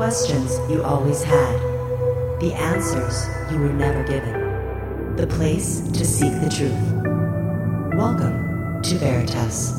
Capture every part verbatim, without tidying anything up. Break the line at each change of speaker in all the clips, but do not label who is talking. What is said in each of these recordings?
questions you always had. The answers you were never given. The place to seek the truth. Welcome to Veritas.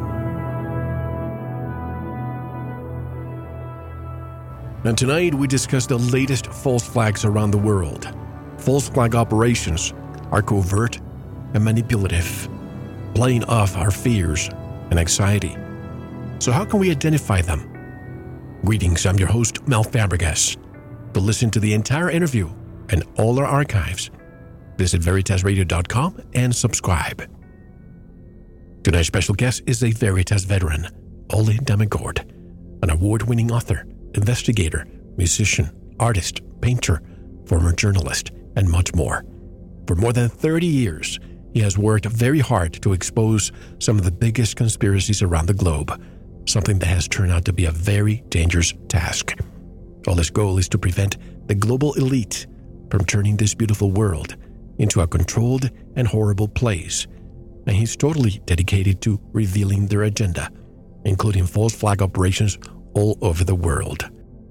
And tonight we discuss the latest false flags around the world. False flag operations are covert and manipulative, playing off our fears and anxiety. So how can we identify them? Greetings, I'm your host, Mel Fabregas. To listen to the entire interview and all our archives, visit veritas radio dot com and subscribe. Tonight's special guest is a Veritas veteran, Ole Dammegård, an award-winning author, investigator, musician, artist, painter, former journalist, and much more. For more than thirty years, he has worked very hard to expose some of the biggest conspiracies around the globe, something that has turned out to be a very dangerous task. Ole's goal is to prevent the global elite from turning this beautiful world into a controlled and horrible place, and he's totally dedicated to revealing their agenda, including false flag operations all over the world.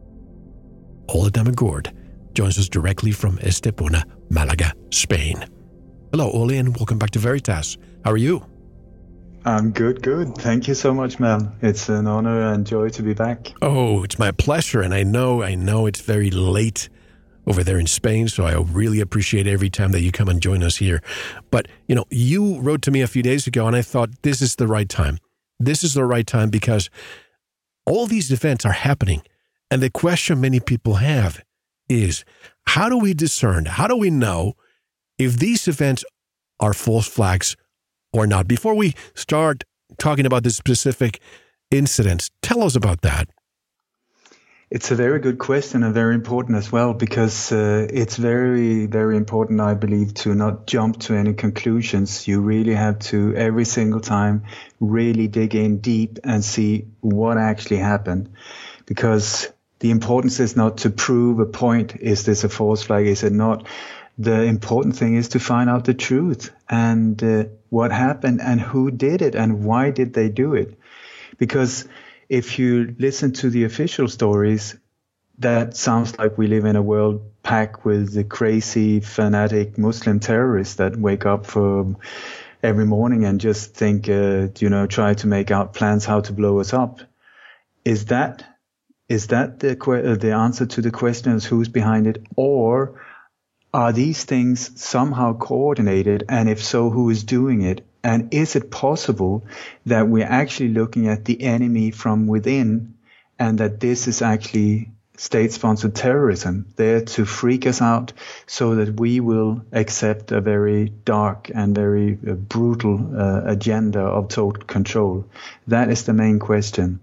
Ole Dammegård joins us directly from Estepona, Malaga, Spain. Hello, Ole, and welcome back to Veritas. How are you?
I'm good, good. Thank you so much, Mel. It's an honor and joy to be back.
Oh, it's my pleasure, and I know, I know it's very late over there in Spain, so I really appreciate every time that you come and join us here. But, you know, you wrote to me a few days ago, and I thought this is the right time. This is the right time because all these events are happening, and the question many people have is, how do we discern, how do we know if these events are false flags or not? Before we start talking about the specific incidents, tell us about that.
It's a very good question and very important as well, because uh, it's very, very important, I believe, to not jump to any conclusions. You really have to, every single time, really dig in deep and see what actually happened. Because the importance is not to prove a point. Is this a false flag? Is it not? The important thing is to find out the truth and uh, what happened and who did it and why did they do it. Because if you listen to the official stories, that sounds like we live in a world packed with the crazy, fanatic Muslim terrorists that wake up for every morning and just think, uh, you know, try to make out plans how to blow us up. Is that is that the que- the answer to the question is who's behind it? Or are these things somehow coordinated? And if so, who is doing it? And is it possible that we're actually looking at the enemy from within and that this is actually state-sponsored terrorism there to freak us out so that we will accept a very dark and very uh, brutal uh, agenda of total control? That is the main question.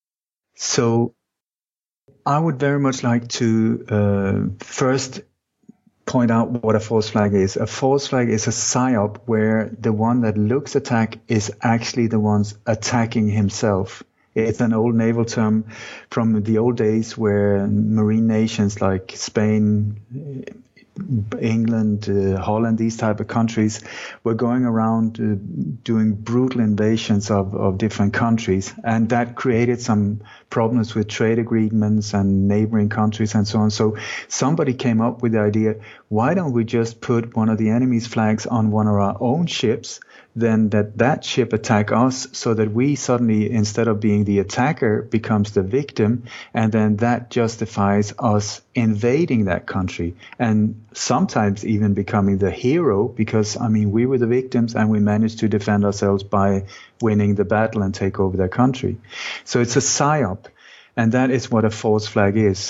So I would very much like to uh, first point out what a false flag is. A false flag is a psyop where the one that looks attack is actually the ones attacking himself. It's an old naval term from the old days where marine nations like Spain, England, uh, Holland, these type of countries were going around uh, doing brutal invasions of, of different countries. And that created some problems with trade agreements and neighboring countries and so on. So somebody came up with the idea, why don't we just put one of the enemy's flags on one of our own ships, then that that ship attack us so that we suddenly, instead of being the attacker, becomes the victim, and then that justifies us invading that country and sometimes even becoming the hero because, I mean, we were the victims and we managed to defend ourselves by winning the battle and take over their country. So it's a psyop, and that is what a false flag is.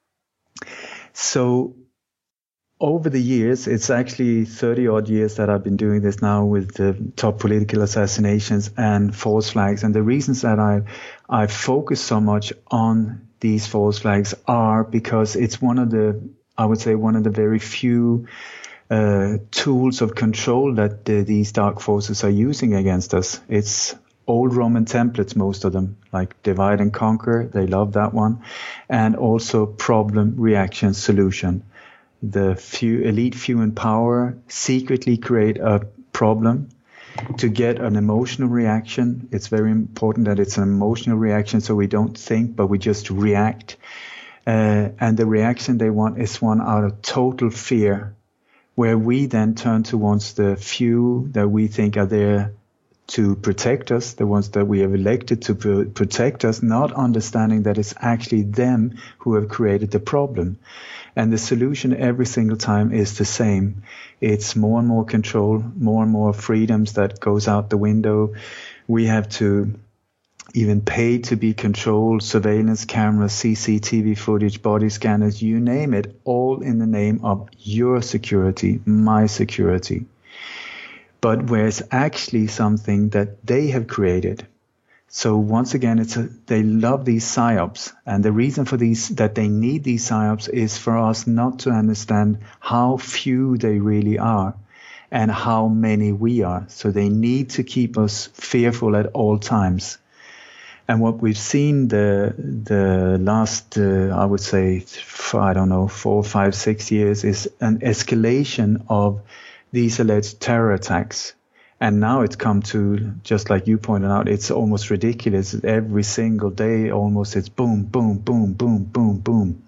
So over the years, it's actually thirty odd years that I've been doing this now with the top political assassinations and false flags. And the reasons that I, I focus so much on these false flags are because it's one of the, I would say, one of the very few uh, tools of control that the, these dark forces are using against us. It's old Roman templates, most of them, like divide and conquer. They love that one. And also problem, reaction, solution. The few elite few in power secretly create a problem to get an emotional reaction. It's very important that it's an emotional reaction, so we don't think, but we just react. Uh, and the reaction they want is one out of total fear, where we then turn towards the few that we think are there to protect us, the ones that we have elected to pr- protect us, not understanding that it's actually them who have created the problem. And the solution every single time is the same. It's more and more control, more and more freedoms that goes out the window. We have to even pay to be controlled, surveillance cameras, C C T V footage, body scanners, you name it, all in the name of your security, my security. But where it's actually something that they have created. So once again, it's a, they love these psyops, and the reason for these that they need these psyops is for us not to understand how few they really are and how many we are. So they need to keep us fearful at all times. And what we've seen the the last, uh, I would say, I don't know, four, five, six years is an escalation of these alleged terror attacks. And now it's come to, just like you pointed out, it's almost ridiculous. Every single day, almost, it's boom, boom, boom, boom, boom, boom.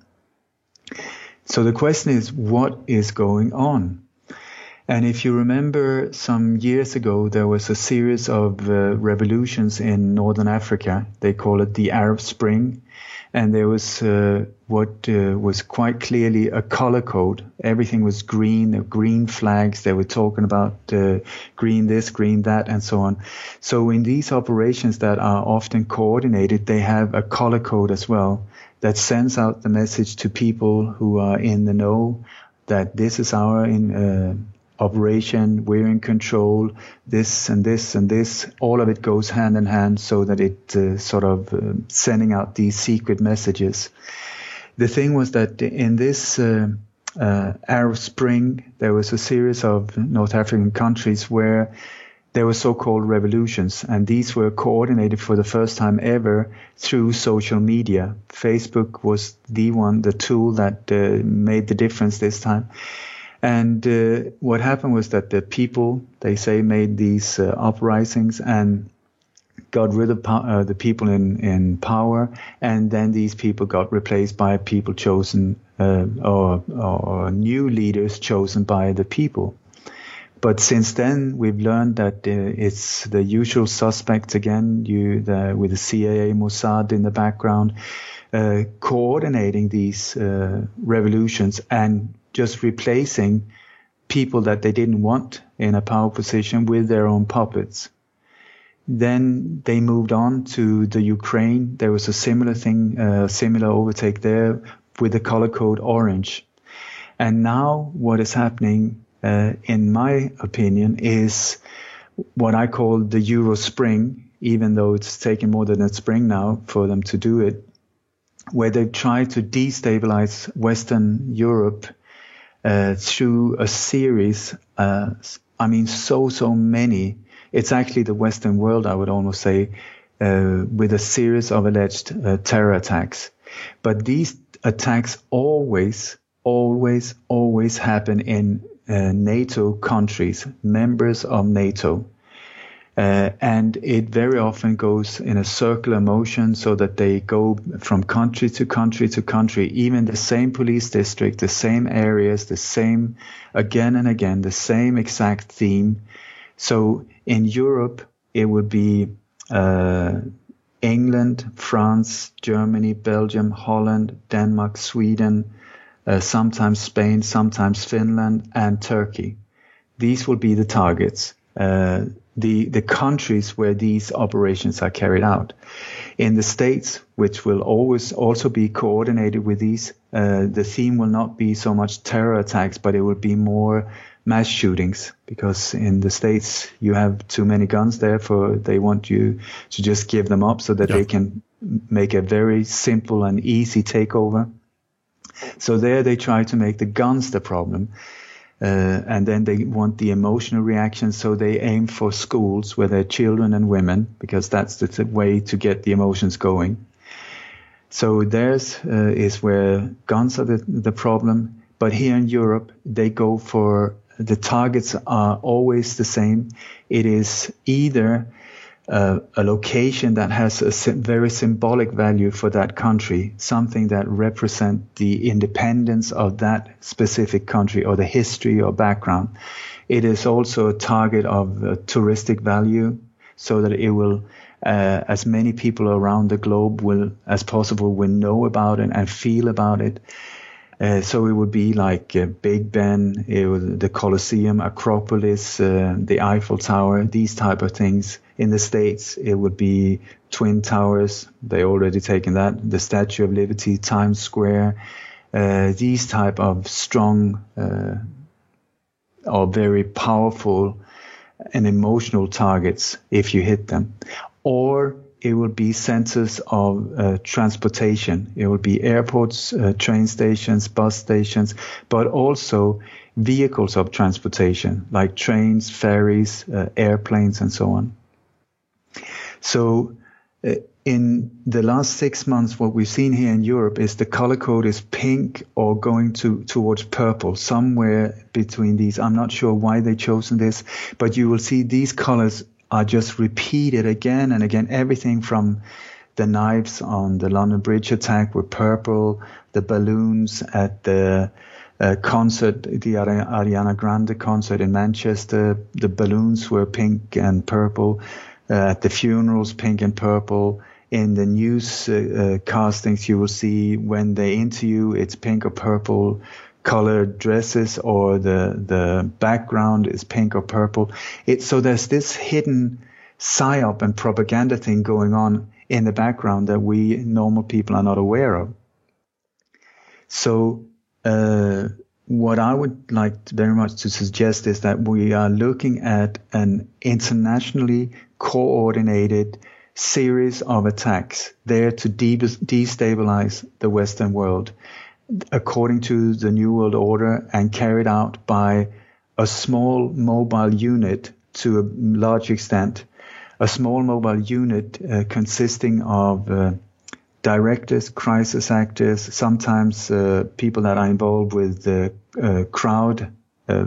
So the question is, what is going on? And if you remember, some years ago, there was a series of uh, revolutions in Northern Africa. They call it the Arab Spring. And there was uh, what uh, was quite clearly a color code. Everything was green, there were green flags. They were talking about uh, green this, green that, and so on. So in these operations that are often coordinated, they have a color code as well that sends out the message to people who are in the know that this is our in, uh, operation, we're in control, this and this and this, all of it goes hand in hand so that it uh, sort of uh, sending out these secret messages. The thing was that in this uh, uh, Arab Spring, there was a series of North African countries where there were so-called revolutions, and these were coordinated for the first time ever through social media. Facebook was the one, the tool that uh, made the difference this time. And uh, what happened was that the people, they say, made these uh, uprisings and got rid of po- uh, the people in, in power, and then these people got replaced by people chosen uh, or, or new leaders chosen by the people. But since then, we've learned that uh, it's the usual suspects again, you the, with the C I A, Mossad in the background, uh, coordinating these uh, revolutions and just replacing people that they didn't want in a power position with their own puppets. Then they moved on to the Ukraine. There was a similar thing, uh, similar overtake there with the color code orange. And now what is happening, uh, in my opinion, is what I call the Euro Spring, even though it's taken more than a spring now for them to do it, where they've tried to destabilize Western Europe Uh, through a series, uh, I mean, so, so many. It's actually the Western world, I would almost say, uh, with a series of alleged uh, terror attacks. But these attacks always, always, always happen in uh, NATO countries, members of NATO. Uh, and it very often goes in a circular motion so that they go from country to country to country, even the same police district, the same areas, the same, again and again, the same exact theme. So in Europe, it would be uh, England, France, Germany, Belgium, Holland, Denmark, Sweden, uh, sometimes Spain, sometimes Finland, and Turkey. These will be the targets. Uh, the the countries where these operations are carried out. In the States, which will always also be coordinated with these, uh, the theme will not be so much terror attacks, but it will be more mass shootings, because in the States you have too many guns there, for they want you to just give them up so that yeah. they can make a very simple and easy takeover. So there they try to make the guns the problem. Uh, and then they want the emotional reaction, so they aim for schools where there are children and women, because that's the t- way to get the emotions going. So theirs uh, is where guns are the, the problem. But here in Europe, they go for, the targets are always the same. It is either uh, a location that has a sim- very symbolic value for that country, something that represents the independence of that specific country or the history or background. It is also a target of uh, touristic value, so that it will, uh, as many people around the globe will, as possible, will know about it and feel about it. Uh, so it would be like uh, Big Ben, it would, the Colosseum, Acropolis, uh, the Eiffel Tower, these type of things. In the States, it would be Twin Towers. They already taken that. The Statue of Liberty, Times Square. Uh, these type of strong uh, or very powerful and emotional targets if you hit them. Or it will be centers of uh, transportation. It will be airports, uh, train stations, bus stations, but also vehicles of transportation like trains, ferries, uh, airplanes, and so on. So uh, in the last six months, what we've seen here in Europe is the color code is pink or going to towards purple, somewhere between these. I'm not sure why they've chosen this, but you will see these colors are just repeated again and again. Everything from the knives on the London Bridge attack were purple, the balloons at the uh, concert, the Ariana Grande concert in Manchester, the balloons were pink and purple. Uh, at the funerals, pink and purple. In the news uh, uh, castings, you will see when they interview, it's pink or purple colored dresses, or the the background is pink or purple. It, so there's this hidden psyop and propaganda thing going on in the background that we normal people are not aware of. So uh, what I would like to very much to suggest is that we are looking at an internationally coordinated series of attacks there to de- destabilize the Western world, according to the New World Order, and carried out by a small mobile unit to a large extent, a small mobile unit uh, consisting of uh, directors, crisis actors, sometimes uh, people that are involved with the uh, crowd uh,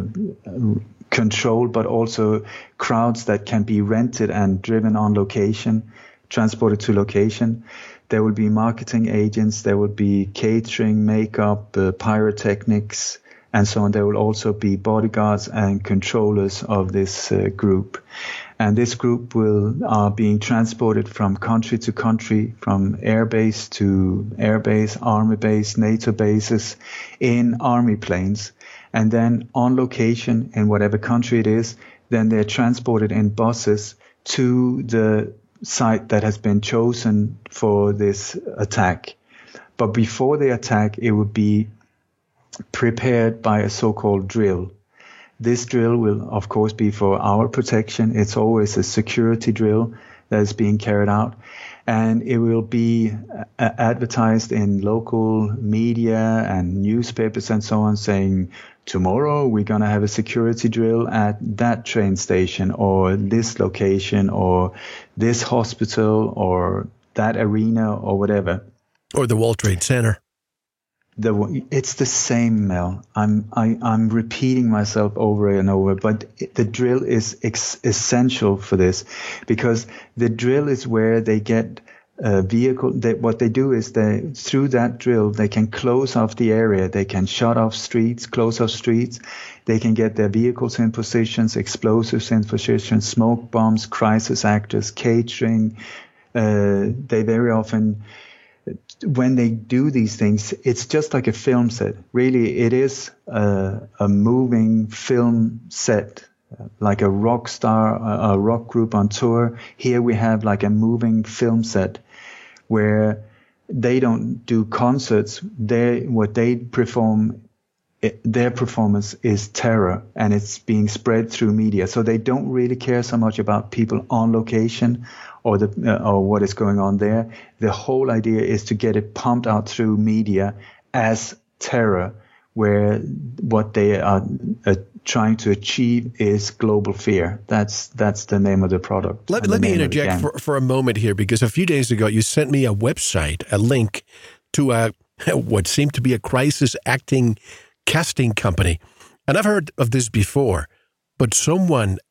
control, but also crowds that can be rented and driven on location, transported to location. There will be marketing agents, there will be catering, makeup, uh, pyrotechnics, and so on. There will also be bodyguards and controllers of this uh, group. And this group will are being transported from country to country, from air base to air base, army base, NATO bases, in army planes. And then on location in whatever country it is, then they're transported in buses to the site that has been chosen for this attack. But before they attack, it would be prepared by a so-called drill. This drill will, of course, be for our protection. It's always a security drill that is being carried out. And it will be uh, advertised in local media and newspapers and so on, saying, tomorrow we're going to have a security drill at that train station or this location or this hospital or that arena or whatever.
Or the World Trade Center.
The, it's the same, Mel. I'm I, I'm repeating myself over and over, but it, the drill is ex- essential for this, because the drill is where they get a vehicle. They, what they do is they through that drill they can close off the area. They can shut off streets, close off streets. They can get their vehicles in positions, explosives in positions, smoke bombs, crisis actors, catering. Uh, they very often. When they do these things, it's just like a film set. Really, it is a, a moving film set, like a rock star, a, a rock group on tour. Here we have like a moving film set where they don't do concerts. They what they perform, it, their performance is terror, and it's being spread through media. So they don't really care so much about people on location or the uh, or what is going on there. The whole idea is to get it pumped out through media as terror, where what they are uh, trying to achieve is global fear. That's that's the name of the product.
Let, let me interject for, for a moment here, because a few days ago you sent me a website, a link to a what seemed to be a crisis acting casting company. And I've heard of this before, but someone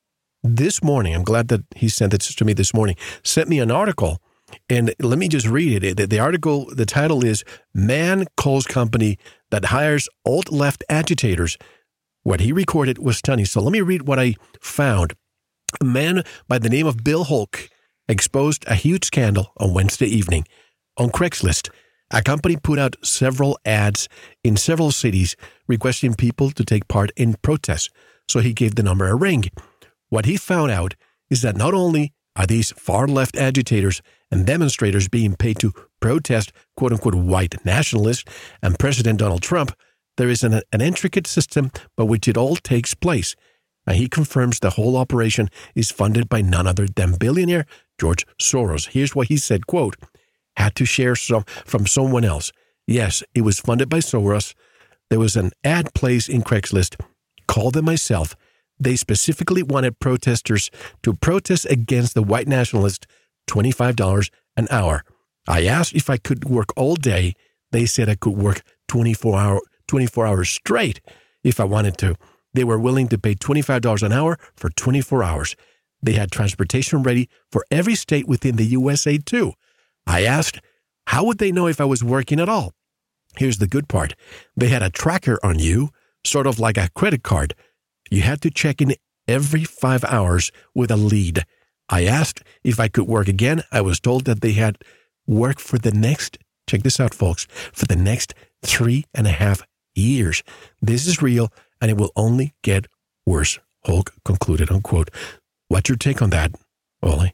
this morning, I'm glad that he sent it to me this morning, sent me an article. And let me just read it. The, the article, the title is Man Calls Company That Hires Alt-Left Agitators. What he recorded was stunning. So let me read what I found. A man by the name of Bill Hulk exposed a huge scandal on Wednesday evening. On Craigslist, a company put out several ads in several cities requesting people to take part in protests. So he gave the number a ring. What he found out is that not only are these far-left agitators and demonstrators being paid to protest quote-unquote white nationalists and President Donald Trump, there is an, an intricate system by which it all takes place. And he confirms the whole operation is funded by none other than billionaire George Soros. Here's what he said, quote, had to share some from someone else. Yes, it was funded by Soros. There was an ad placed in Craigslist. Called them myself. They specifically wanted protesters to protest against the white nationalists, twenty-five dollars an hour. I asked if I could work all day. They said I could work twenty-four, hour, twenty-four hours straight if I wanted to. They were willing to pay twenty-five dollars an hour for twenty-four hours. They had transportation ready for every state within the U S A too. I asked, how would they know if I was working at all? Here's the good part. They had a tracker on you, sort of like a credit card. You had to check in every five hours with a lead. I asked if I could work again. I was told that they had work for the next, check this out, folks, for the next three and a half years. This is real, and it will only get worse, Hulk concluded, unquote. What's your take on that, Ole?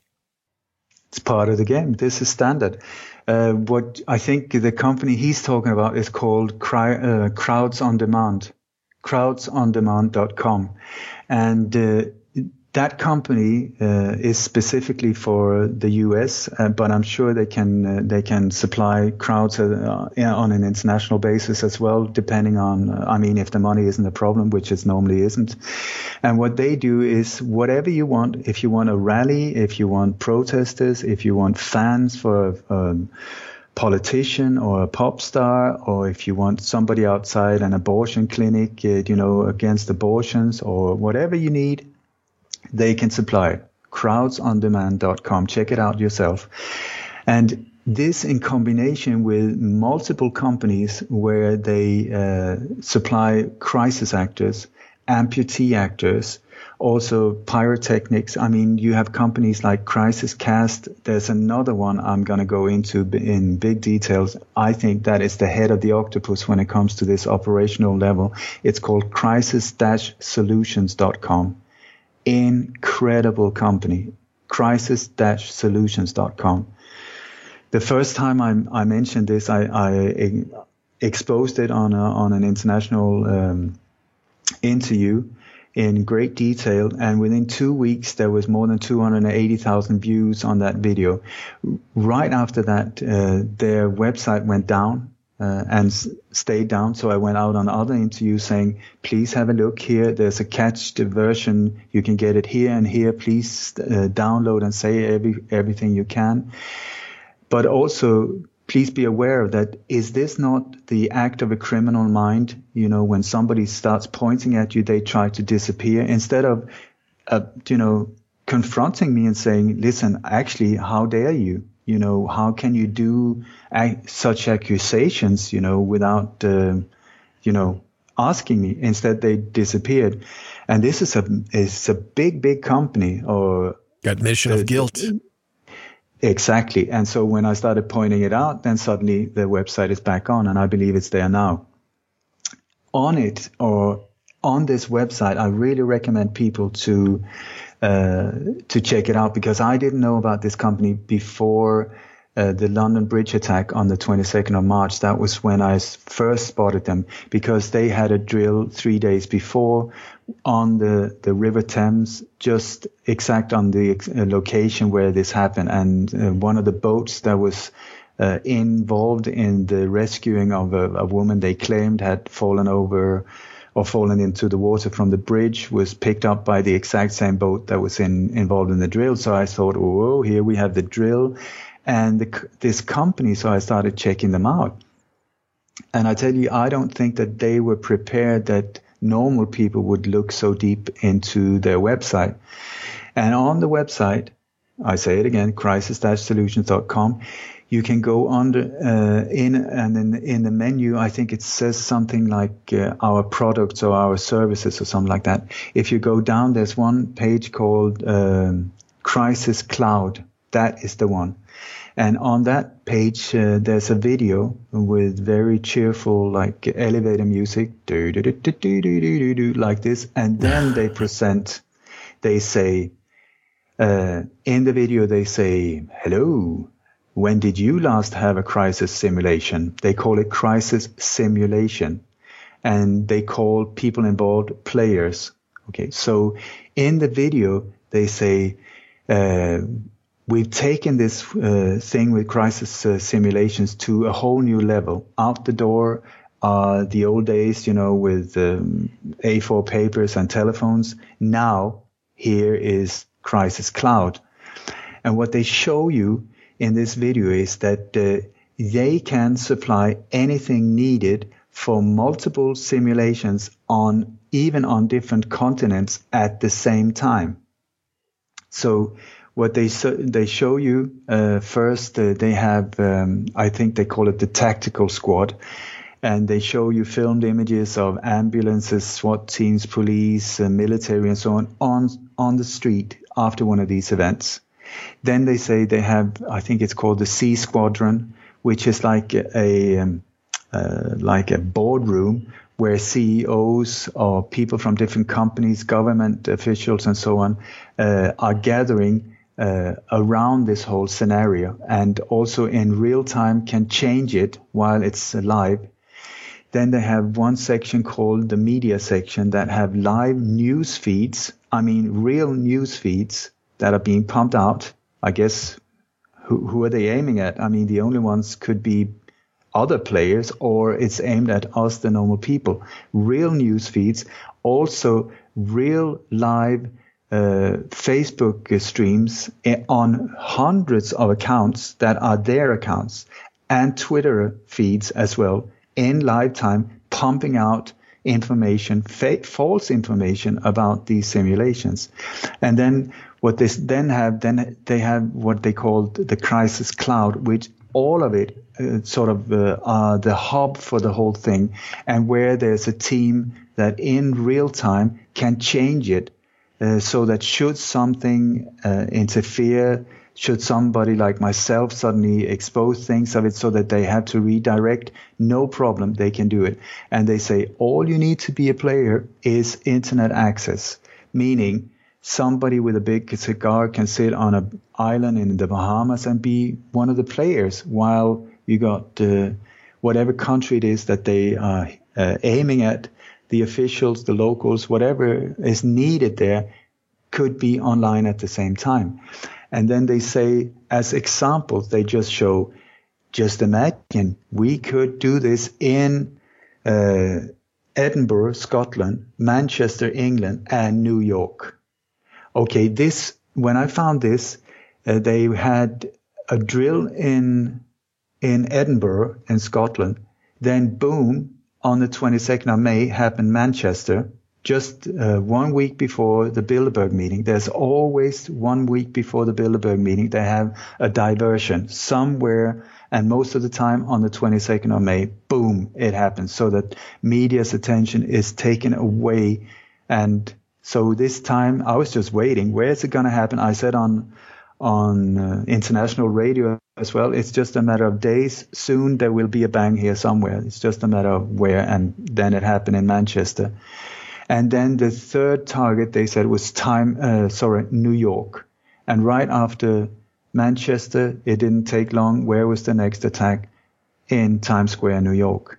It's part of the game. This is standard. Uh, what I think the company he's talking about is called Cry, uh, Crowds on Demand. crowds on demand dot com. And uh, that company uh, is specifically for the U S, uh, but I'm sure they can uh, they can supply crowds uh, on an international basis as well, depending on, uh, I mean, if the money isn't a problem, which it normally isn't. And what they do is whatever you want, if you want a rally, if you want protesters, if you want fans for um, politician or a pop star, or if you want somebody outside an abortion clinic, uh, you know, against abortions or whatever you need, they can supply it. crowds on demand dot com. Check it out yourself. And this in combination with multiple companies where they uh, supply crisis actors, amputee actors, also pyrotechnics. I mean, you have companies like Crisis Cast. There's another one I'm going to go into in big details. I think that is the head of the octopus when it comes to this operational level. It's called crisis dash solutions dot com. Incredible company, crisis dash solutions dot com. The first time I, I mentioned this, I, I exposed it on a, on an international um, interview in great detail, and within two weeks there was more than two hundred eighty thousand views on that video. Right after that, uh, their website went down. Uh, and s- stayed down. So I went out on other interviews saying, please have a look here. There's a cached version. You can get it here and here. Please uh, download and say every, everything you can. But also, please be aware that is this not the act of a criminal mind? You know, when somebody starts pointing at you, they try to disappear. Instead of, uh, you know, confronting me and saying, listen, actually, how dare you? You know, how can you do ac- such accusations, you know, without, uh, you know, asking me? Instead, they disappeared. And this is a is a big, big company. Or
admission
uh,
of guilt.
Exactly. And so when I started pointing it out, then suddenly the website is back on, and I believe it's there now. On it, or on this website, I really recommend people to uh, to check it out, because I didn't know about this company before uh, the London Bridge attack on the twenty-second of March. That was when I first spotted them, because they had a drill three days before on the, the River Thames, just exact on the uh, location where this happened. And uh, one of the boats that was uh, involved in the rescuing of a, a woman they claimed had fallen over or fallen into the water from the bridge was picked up by the exact same boat that was in, involved in the drill. So I thought, oh, here we have the drill and the, this company. So I started checking them out. And I tell you, I don't think that they were prepared that normal people would look so deep into their website. And on the website, I say it again, crisis dash solutions dot com, you can go under uh, in and in, in the menu, I think it says something like uh, our products or our services or something like that. If you go down, there's one page called um, Crisis Cloud. That is the one. And on that page, uh, there's a video with very cheerful, like elevator music, do, do, do, do, do, do, do, do, like this. And then they present, they say, uh, in the video, they say, hello. When did you last have a crisis simulation? They call it crisis simulation, and they call people involved players. Okay, so in the video, they say, uh, we've taken this uh, thing with crisis uh, simulations to a whole new level. Out the door, uh, the old days, you know, with um, A four papers and telephones. Now, here is Crisis Cloud. And what they show you in this video is that uh, they can supply anything needed for multiple simulations on even on different continents at the same time. So what they so, they show you uh, first, uh, they have um, I think they call it the tactical squad, and they show you filmed images of ambulances, SWAT teams, police, uh, military, and so on on on the street after one of these events. Then they say they have, I think it's called the C Squadron, which is like a um, uh, like a boardroom where C E Os or people from different companies, government officials, and so on uh, are gathering uh, around this whole scenario, and also in real time can change it while it's live. Then they have one section called the media section that have live news feeds. I mean, real news feeds that are being pumped out. I guess, who, who are they aiming at? I mean, the only ones could be other players, or it's aimed at us, the normal people. Real news feeds, also real live uh, Facebook streams on hundreds of accounts that are their accounts, and Twitter feeds as well, in live time, pumping out information, fake, false information about these simulations. And then what they then have, then they have what they call the Crisis Cloud, which all of it uh, sort of uh, are the hub for the whole thing, and where there's a team that in real time can change it uh, so that should something uh, interfere, should somebody like myself suddenly expose things of it so that they have to redirect, no problem, they can do it. And they say all you need to be a player is internet access, meaning somebody with a big cigar can sit on an island in the Bahamas and be one of the players, while you got uh, whatever country it is that they are uh, aiming at, the officials, the locals, whatever is needed there could be online at the same time. And then they say, as examples, they just show, just imagine we could do this in uh, Edinburgh, Scotland, Manchester, England, and New York. Okay, this, when I found this, uh, they had a drill in in Edinburgh in Scotland. Then boom, on the twenty-second of May happened Manchester, just uh, one week before the Bilderberg meeting. There's always one week before the Bilderberg meeting, they have a diversion somewhere, and most of the time on the twenty-second of May, boom, it happens, so that media's attention is taken away. And so this time I was just waiting. Where is it going to happen? I said on on uh, international radio as well, it's just a matter of days. Soon there will be a bang here somewhere. It's just a matter of where. And then it happened in Manchester. And then the third target, they said, was time. Uh, sorry, New York. And right after Manchester, it didn't take long. Where was the next attack? In Times Square, New York.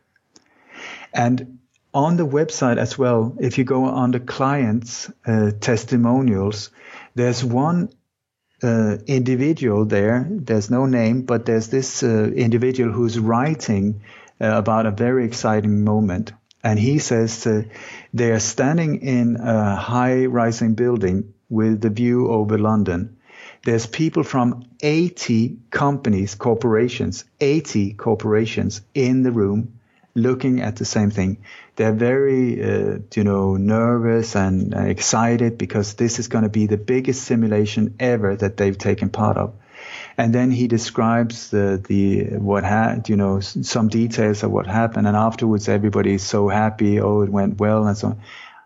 And on the website as well, if you go on the clients' uh, testimonials, there's one uh, individual there. There's no name, but there's this uh, individual who's writing uh, about a very exciting moment. And he says uh, they are standing in a high-rising building with the view over London. There's people from eighty companies, corporations, eighty corporations in the room. looking at the same thing. They're very, uh, you know, nervous and uh, excited because this is going to be the biggest simulation ever that they've taken part of. And then he describes the, the what had, you know, some details of what happened. And afterwards, everybody is so happy. Oh, it went well and so on.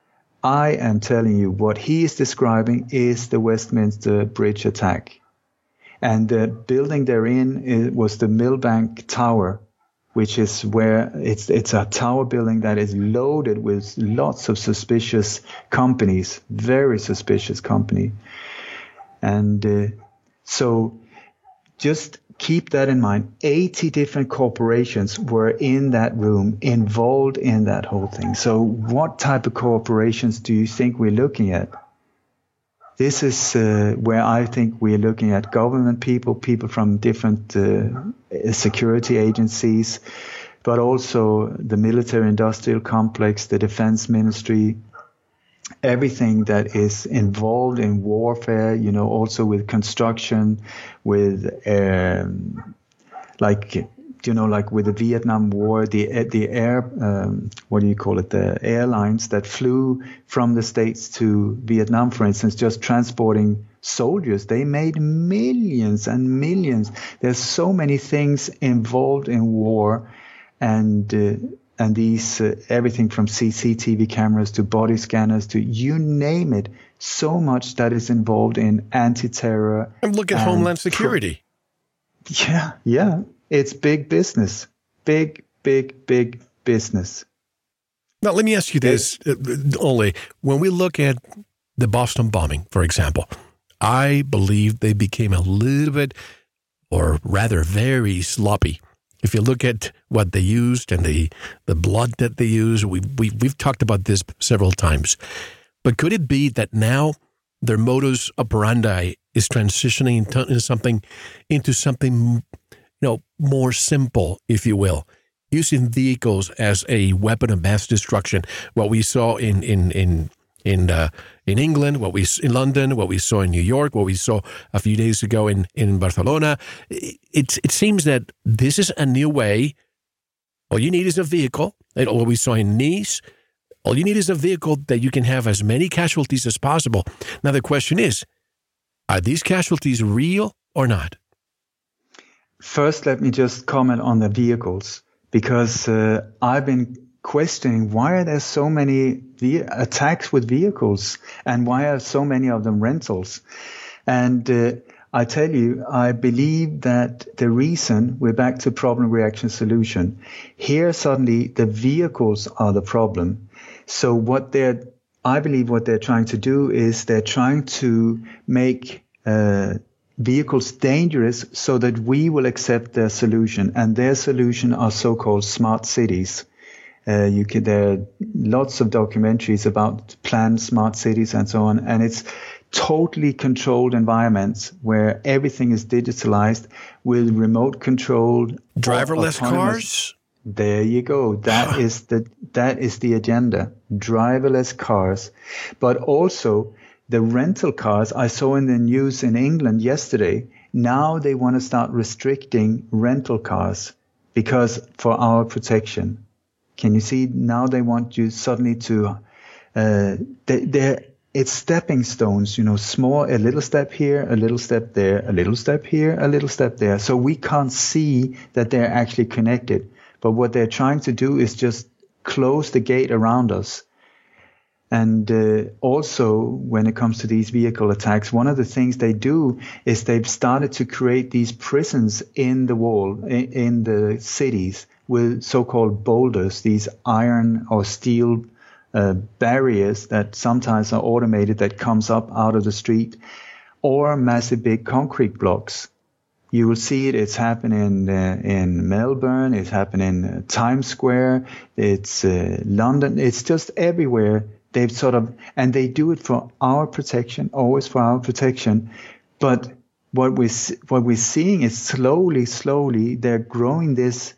I am telling you, what he is describing is the Westminster Bridge attack. And the building they're in is, was the Millbank Tower, which is where it's it's a tower building that is loaded with lots of suspicious companies, very suspicious company. And uh, so just keep that in mind. eighty different corporations were in that room, involved in that whole thing. So what type of corporations do you think we're looking at? This is uh, where I think we're looking at government people, people from different uh, security agencies, but also the military-industrial complex, the defense ministry, everything that is involved in warfare, you know, also with construction, with um, like, you know, like with the Vietnam War, the the air, um, what do you call it, the airlines that flew from the States to Vietnam, for instance, just transporting soldiers, they made millions and millions. There's so many things involved in war, and uh, and these uh, everything from C C T V cameras to body scanners to you name it, so much that is involved in anti-terror.
And look at and Homeland Security.
Pro- yeah, yeah. It's big business. Big, big, big business.
Now, let me ask you this, uh, Ole. When we look at the Boston bombing, for example, I believe they became a little bit, or rather very sloppy. If you look at what they used and the, the blood that they used, we, we, we've talked about this several times. But could it be that now their modus operandi is transitioning into something, into something you know, more simple, if you will, using vehicles as a weapon of mass destruction? What we saw in in in in uh, in England, what we in London, what we saw in New York, what we saw a few days ago in in Barcelona. It it seems that this is a new way. All you need is a vehicle. What we saw in Nice. All you need is a vehicle that you can have as many casualties as possible. Now the question is, are these casualties real or not?
First, let me just comment on the vehicles, because uh, I've been questioning why are there so many ve- attacks with vehicles and why are so many of them rentals? And uh, I tell you, I believe that the reason, we're back to problem, reaction, solution. Here, suddenly, the vehicles are the problem. So what they're, I believe what they're trying to do is they're trying to make uh, vehicles dangerous so that we will accept their solution, and their solution are so-called smart cities. Uh, you can, there are lots of documentaries about planned smart cities and so on, and it's totally controlled environments where everything is digitalized with remote controlled
driverless cars.
There you go. That is the that is the agenda. Driverless cars, but also the rental cars. I saw in the news in England yesterday, now they want to start restricting rental cars because for our protection. Can you see? Now they want you suddenly to, uh, they, they're, it's stepping stones, you know, small, a little step here, a little step there, a little step here, a little step there. So we can't see that they're actually connected. But what they're trying to do is just close the gate around us. And uh, also, when it comes to these vehicle attacks, one of the things they do is they've started to create these prisons in the wall, in, in the cities, with so-called boulders, these iron or steel uh, barriers that sometimes are automated that comes up out of the street, or massive big concrete blocks. You will see it. It's happening uh, in Melbourne. It's happening in uh, Times Square. It's uh, London. It's just everywhere. They've sort of, and they do it for our protection, always for our protection. But what we're, what we're seeing is slowly, slowly, they're growing this.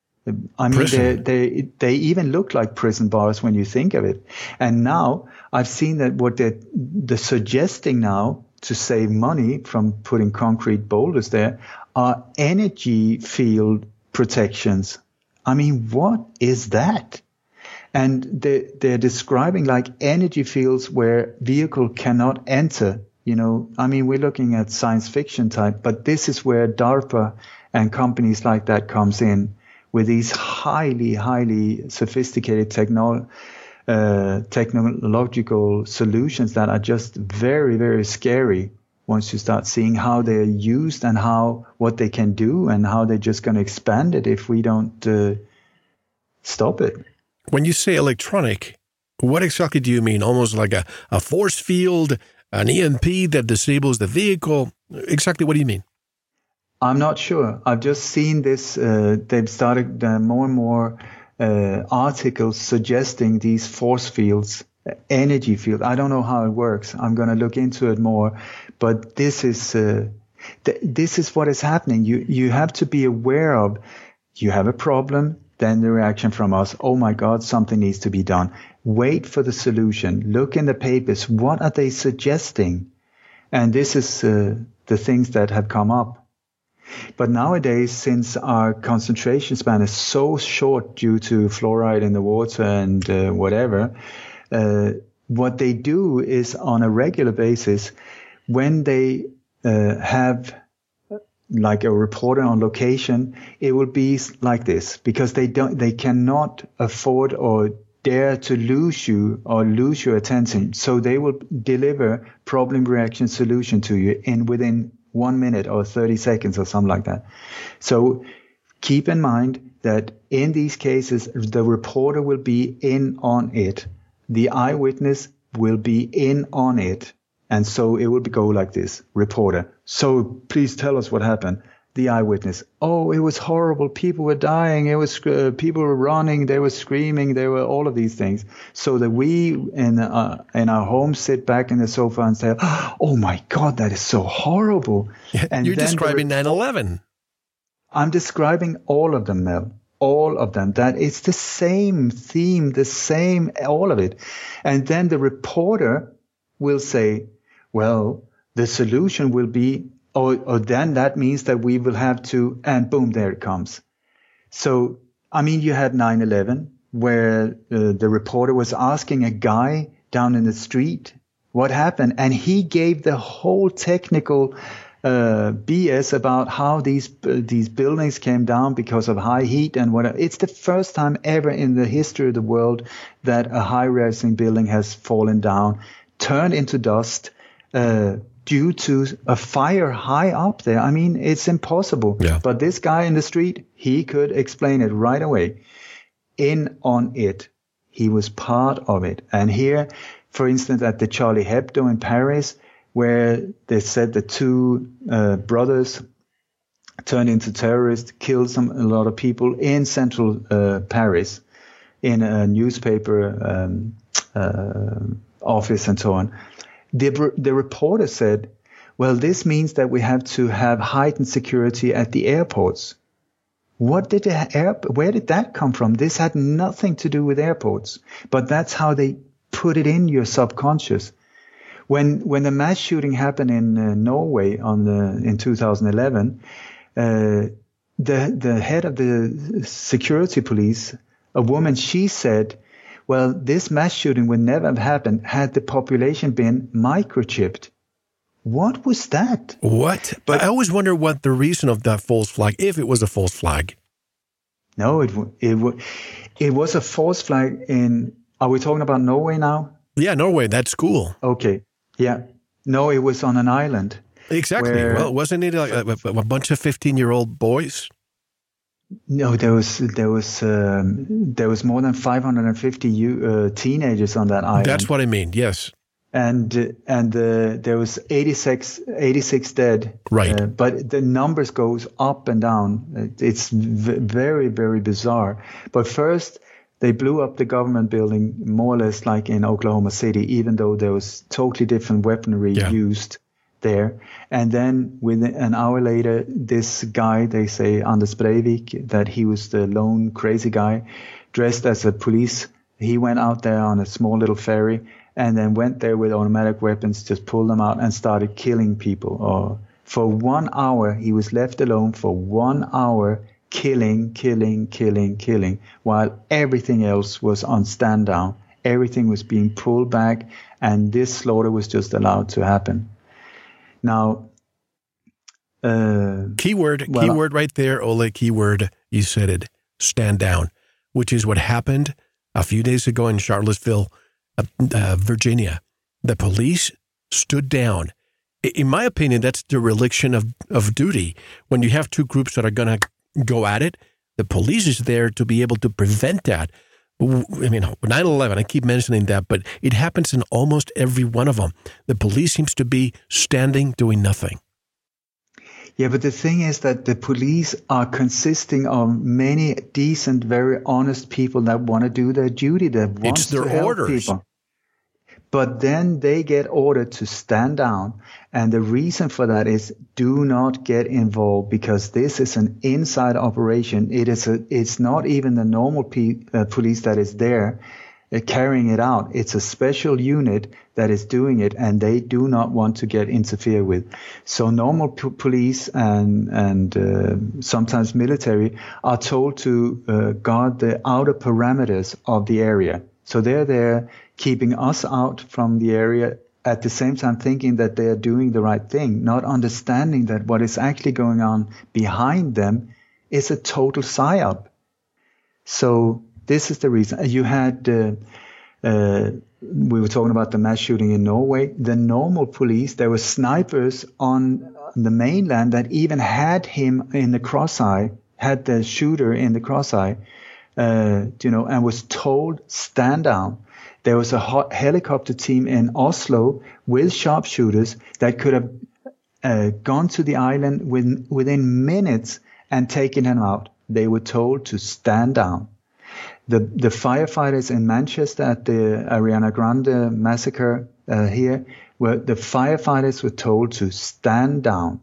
I mean, they they they even look like prison bars when you think of it. And now I've seen that what they're, they're suggesting now to save money from putting concrete boulders there are energy field protections I mean, what is that? And they, they're describing like energy fields where vehicle cannot enter. You know, I mean, we're looking at science fiction type, but this is where DARPA and companies like that comes in with these highly, highly sophisticated techno, uh, technological solutions that are just very, very scary once you start seeing how they're used and how what they can do and how they're just going to expand it if we don't uh, stop it.
When you say electronic, what exactly do you mean? Almost like a, a force field, an E M P that disables the vehicle? Exactly what do you mean?
I'm not sure. I've just seen this. Uh, they've started uh, more and more uh, articles suggesting these force fields, energy field. I don't know how it works. I'm going to look into it more. But this is uh, th- this is what is happening. You you have to be aware of. You have a problem. Then the reaction from us, oh my God, something needs to be done. Wait for the solution. Look in the papers. What are they suggesting? And this is uh, the things that have come up. But nowadays, since our concentration span is so short due to fluoride in the water and uh, whatever, uh, what they do is on a regular basis, when they uh, have like a reporter on location, it will be like this because they don't, they cannot afford or dare to lose you or lose your attention. So they will deliver problem reaction solution to you in within one minute or thirty seconds or something like that. So keep in mind that in these cases, the reporter will be in on it. The eyewitness will be in on it. And so it will go like this, reporter. So please tell us what happened. The eyewitness. Oh, it was horrible. People were dying. It was uh, people were running. They were screaming. They were all of these things. So that we in uh, in our home sit back in the sofa and say, "Oh my God, that is so horrible." And
you're describing nine eleven.
I'm describing all of them, Mel. All of them. That it's the same theme, the same, all of it. And then the reporter will say, well, the solution will be, or, or then that means that we will have to, and boom, there it comes. So, I mean, you had nine eleven where uh, the reporter was asking a guy down in the street what happened, and he gave the whole technical uh, B S about how these uh, these buildings came down because of high heat and whatever. It's the first time ever in the history of the world that a high-rising building has fallen down, turned into dust, uh, due to a fire high up there. I mean, it's impossible.
Yeah.
But this guy in the street, he could explain it right away. In on it. He was part of it. And here, for instance, at the Charlie Hebdo in Paris, where they said the two uh, brothers turned into terrorists, killed some a lot of people in central uh, Paris, in a newspaper um, uh, office and so on. The, the reporter said, well, this means that we have to have heightened security at the airports. What did the air, where did that come from? This had nothing to do with airports, but that's how they put it in your subconscious. When, when the mass shooting happened in uh, Norway on the, in two thousand eleven, uh, the, the head of the security police, a woman, she said, well, this mass shooting would never have happened had the population been microchipped. What was that?
What? But I always wonder what the reason of that false flag, if it was a false flag.
No, it it it was a false flag in. Are we talking about Norway now?
Yeah, Norway. That school.
Okay. Yeah. No, it was on an island.
Exactly.
Where,
well, wasn't it like a, a bunch of fifteen-year-old boys?
No, there was there was um, there was more than five hundred fifty uh, teenagers on that island.
That's what I mean. Yes.
And uh, and uh, there was eighty-six, eighty-six dead.
Right.
Uh, but the numbers goes up and down. It's v- very very bizarre. But first they blew up the government building more or less like in Oklahoma City, even though there was totally different weaponry
yeah.
used there. And then within an hour later, this guy, they say Anders Breivik, that he was the lone crazy guy dressed as a police. He went out there on a small little ferry and then went there with automatic weapons, just pulled them out and started killing people. Or for one hour, he was left alone for one hour killing, killing, killing, killing, while everything else was on stand down. Everything was being pulled back, and this slaughter was just allowed to happen. Now, uh,
keyword,
well,
keyword right there, Ole, keyword, you said it, stand down, which is what happened a few days ago in Charlottesville, uh, uh, Virginia. The police stood down. In my opinion, that's the dereliction of, of duty. When you have two groups that are going to go at it, the police is there to be able to prevent that. I mean, nine eleven, I keep mentioning that, but it happens in almost every one of them. The police seems to be standing, doing nothing.
Yeah, but the thing is that the police are consisting of many decent, very honest people that want to do their duty, that want
it's their
to help
orders.
people. But then they get ordered to stand down. And the reason for that is do not get involved, because this is an inside operation. It is a, it's not even the normal pe- uh, police that is there uh, carrying it out. It's a special unit that is doing it, and they do not want to get interfered with. So normal p- police and, and uh, sometimes military are told to uh, guard the outer parameters of the area. So they're there keeping us out from the area, at the same time thinking that they are doing the right thing, not understanding that what is actually going on behind them is a total psyop. So this is the reason. You had, uh, uh, we were talking about the mass shooting in Norway. The normal police, there were snipers on the mainland that even had him in the crosseye, had the shooter in the crosseye, uh, you know, and was told, stand down. There was a hot helicopter team in Oslo with sharpshooters that could have uh, gone to the island within, within minutes and taken him out. They were told to stand down. The, the firefighters in Manchester at the Ariana Grande massacre uh, here, where the firefighters were told to stand down,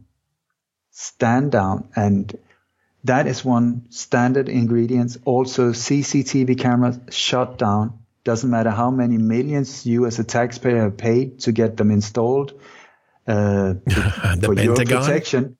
stand down. And that is one standard ingredient. Also, C C T V cameras shut down. Doesn't matter how many millions you as a taxpayer have paid to get them installed uh,
the
for
Pentagon?
Your protection.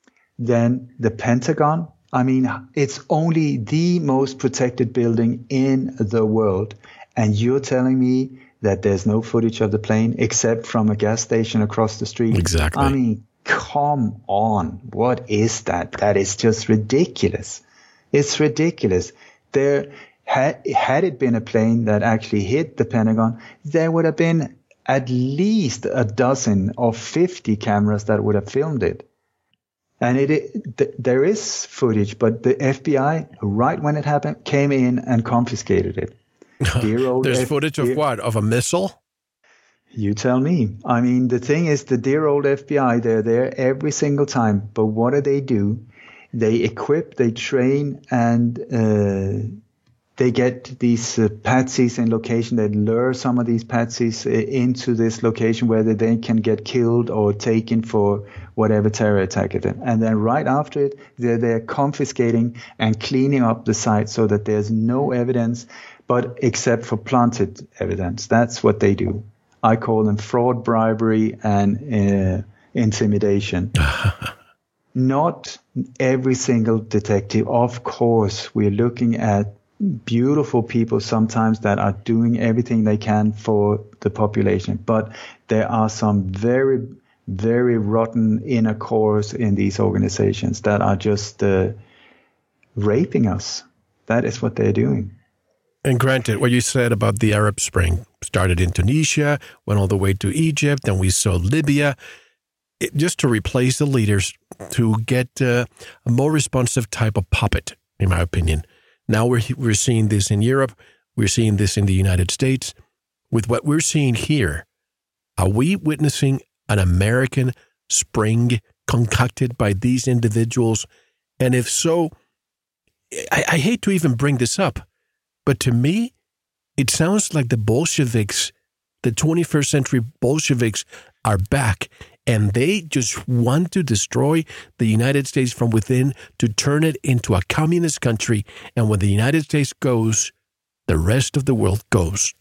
Then the Pentagon, I mean, it's only the most protected building in the world. And you're telling me that there's no footage of the plane except from a gas station across the street?
Exactly.
I mean, come on. What is that? That is just ridiculous. It's ridiculous. There... Had, had it been a plane that actually hit the Pentagon, there would have been at least a dozen or fifty cameras that would have filmed it. And it, it th- there is footage, but the F B I, right when it happened, came in and confiscated it. Dear old
There's
F-
footage of
dear,
what? Of a missile?
You tell me. I mean, the thing is, the dear old F B I, they're there every single time. But what do they do? They equip, they train, and... Uh, They get these uh, patsies in location. They lure some of these patsies uh, into this location where they then can get killed or taken for whatever terror attack it is. And then right after it, they're, they're confiscating and cleaning up the site so that there's no evidence, but except for planted evidence. That's what they do. I call them fraud, bribery, and uh, intimidation. Not every single detective. Of course, we're looking at beautiful people sometimes that are doing everything they can for the population. But there are some very, very rotten inner cores in these organizations that are just uh, raping us. That is what they're doing.
And granted, what you said about the Arab Spring started in Tunisia, went all the way to Egypt, and we saw Libya. It, just to replace the leaders, to get uh, a more responsive type of puppet, in my opinion. Now we're we're seeing this in Europe. We're seeing this in the United States. With what we're seeing here, are we witnessing an American spring concocted by these individuals? And if so, I, I hate to even bring this up, but to me, it sounds like the Bolsheviks, the twenty-first century Bolsheviks, are back. And they just want to destroy the United States from within, to turn it into a communist country. And when the United States goes, the rest of the world goes.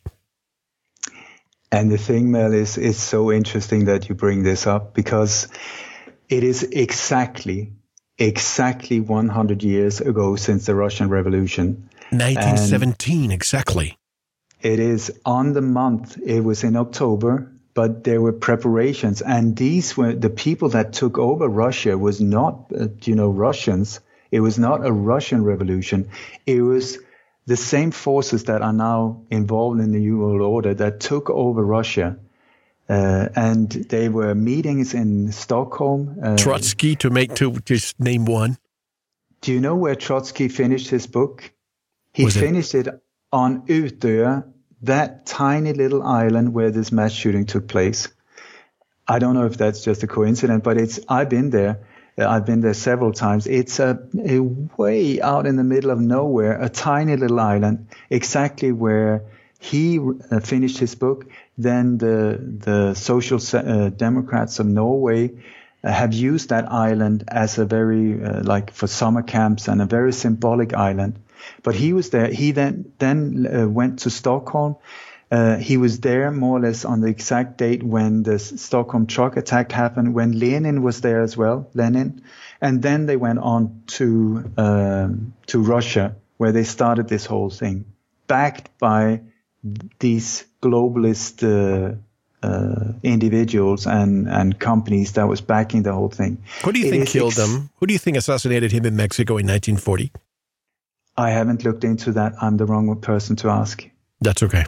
And the thing, Mel, is it's so interesting that you bring this up, because it is exactly, exactly one hundred years ago since the Russian Revolution.
nineteen seventeen, and exactly.
It is on the month. It was in October, but there were preparations. And these were the people that took over Russia was not, uh, you know, Russians. It was not a Russian revolution. It was the same forces that are now involved in the New World Order that took over Russia. Uh, and they were meetings in Stockholm. Uh,
Trotsky, to make to just name one.
Do you know where Trotsky finished his book? He
Was
finished it? it on Utøya, that tiny little island where this mass shooting took place. I don't know if that's just a coincidence, but it's. I've been there. I've been there several times. It's a, a way out in the middle of nowhere, a tiny little island, exactly where he uh, finished his book. Then the the Social uh, Democrats of Norway uh, have used that island as a very uh, like for summer camps and a very symbolic island. But he was there. He then then uh, went to Stockholm. Uh, he was there more or less on the exact date when the Stockholm truck attack happened, when Lenin was there as well, Lenin. And then they went on to um, to Russia, where they started this whole thing, backed by these globalist uh, uh, individuals and, and companies that was backing the whole thing.
Who do you
It
think
is
killed
ex-
him? Who do you think assassinated him in Mexico in nineteen forty?
I haven't looked into that. I'm the wrong person to ask.
That's okay.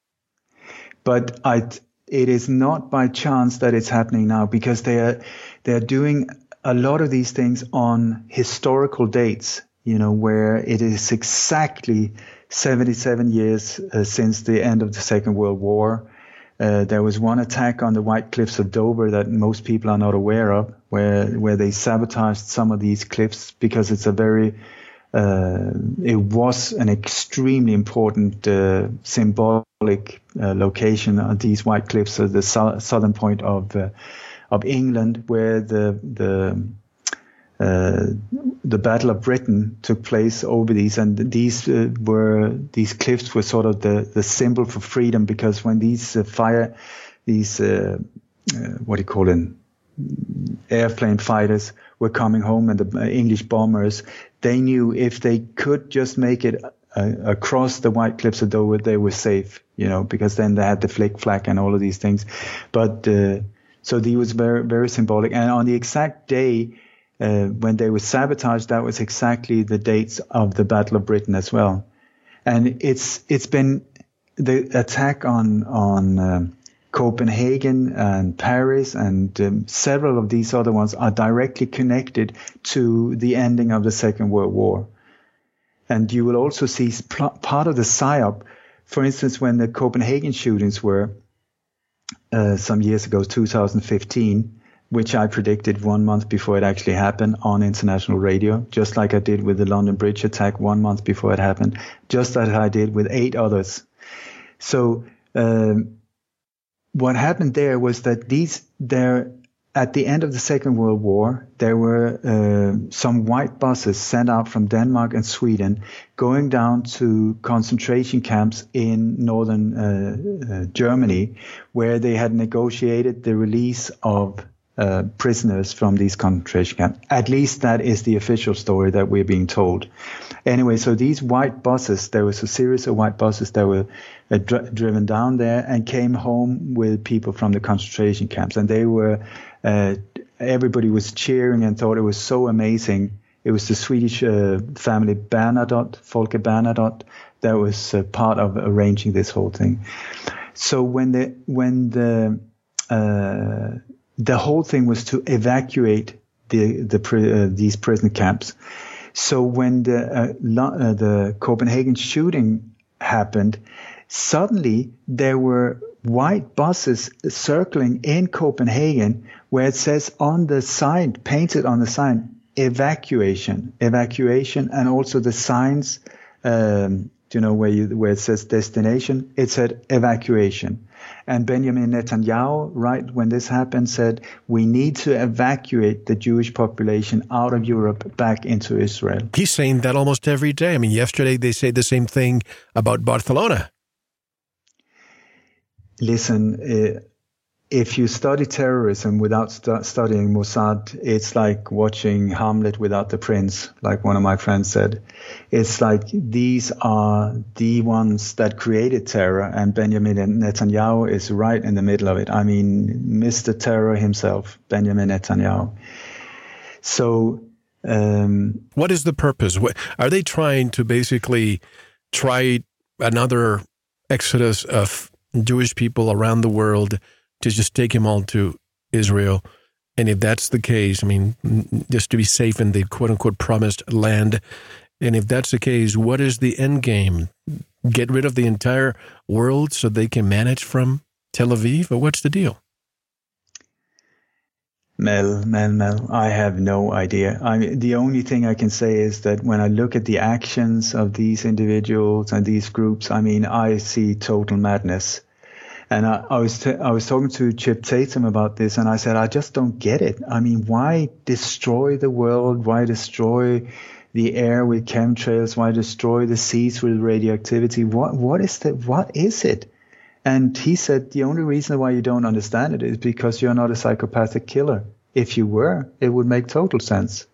But I, it is not by chance that it's happening now, because they are they are doing a lot of these things on historical dates, you know, where it is exactly seventy-seven years uh, since the end of the Second World War. Uh, there was one attack on the White Cliffs of Dover that most people are not aware of, where where they sabotaged some of these cliffs because it's a very Uh, it was an extremely important uh, symbolic uh, location on these White Cliffs, at the so- southern point of uh, of England, where the the uh, the Battle of Britain took place over these, and these uh, were these cliffs were sort of the the symbol for freedom, because when these uh, fire these uh, uh, what do you call them airplane fighters were coming home, and the English bombers, they knew if they could just make it uh, across the White Cliffs of Dover, they were safe, you know, because then they had the flick flack and all of these things. But uh, so they was very, very symbolic. And on the exact day uh, when they were sabotaged, that was exactly the dates of the Battle of Britain as well. And it's it's been the attack on on um, Copenhagen and Paris and um, several of these other ones are directly connected to the ending of the Second World War. And you will also see pl- part of the psyop, for instance, when the Copenhagen shootings were uh, some years ago, two thousand fifteen, which I predicted one month before it actually happened on international radio, just like I did with the London Bridge attack one month before it happened, just as I did with eight others. So um, what happened there was that these there at the end of the Second World War, there were uh, some white buses sent out from Denmark and Sweden going down to concentration camps in northern uh, uh, Germany, where they had negotiated the release of uh, prisoners from these concentration camps. At least that is the official story that we're being told. Anyway, so these white buses, there was a series of white buses that were uh, dr- driven down there and came home with people from the concentration camps. And they were, uh, everybody was cheering and thought it was so amazing. It was the Swedish uh, family Bernadotte, Folke Bernadotte, that was uh, part of arranging this whole thing. So when the, when the, uh, the whole thing was to evacuate the, the, uh, these prison camps. So when the uh, uh, the Copenhagen shooting happened, suddenly there were white buses circling in Copenhagen where it says on the sign, painted on the sign, evacuation, evacuation, and also the signs, um, you know, where you where it says destination, it said evacuation. And Benjamin Netanyahu, right when this happened, said, we need to evacuate the Jewish population out of Europe back into Israel.
He's saying that almost every day. I mean, yesterday they said the same thing about Barcelona.
Listen, uh, if you study terrorism without stu- studying Mossad, it's like watching Hamlet without the prince, like one of my friends said. It's like these are the ones that created terror, and Benjamin Netanyahu is right in the middle of it. I mean, Mister Terror himself, Benjamin Netanyahu. So, um,
what is the purpose? What, are they trying to basically try another exodus of Jewish people around the world to just take them all to Israel? And if that's the case, I mean, just to be safe in the quote-unquote promised land, and if that's the case, what is the end game? Get rid of the entire world so they can manage from Tel Aviv? Or what's the deal?
Mel, Mel, Mel, I have no idea. I mean, the only thing I can say is that when I look at the actions of these individuals and these groups, I mean, I see total madness. And I, I was t- I was talking to Chip Tatum about this, and I said, I just don't get it. I mean, why destroy the world? Why destroy the air with chemtrails? Why destroy the seas with radioactivity? What what is the what is it? And he said the only reason why you don't understand it is because you're not a psychopathic killer. If you were, it would make total sense.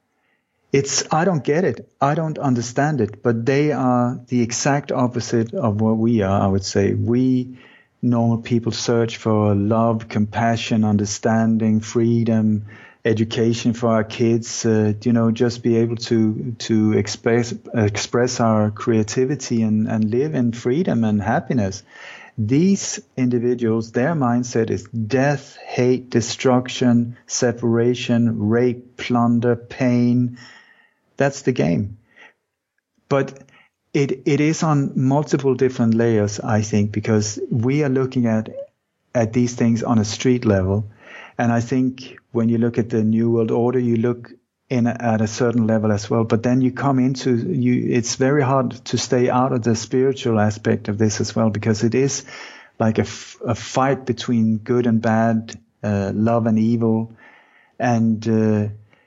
It's, I don't get it. I don't understand it. But they are the exact opposite of what we are, I would say. We normal people search for love, compassion, understanding, freedom, education for our kids, uh, you know, just be able to to express express our creativity and, and live in freedom and happiness. These individuals, their mindset is death, hate, destruction, separation, rape, plunder, pain. That's the game. But it it is on multiple different layers, I think, because we are looking at at these things on a street level. And I think when you look at the New World Order, you look in a, at a certain level as well. But then you come into, you. it's very hard to stay out of the spiritual aspect of this as well, because it is like a, f- a fight between good and bad, uh, love and evil. And uh,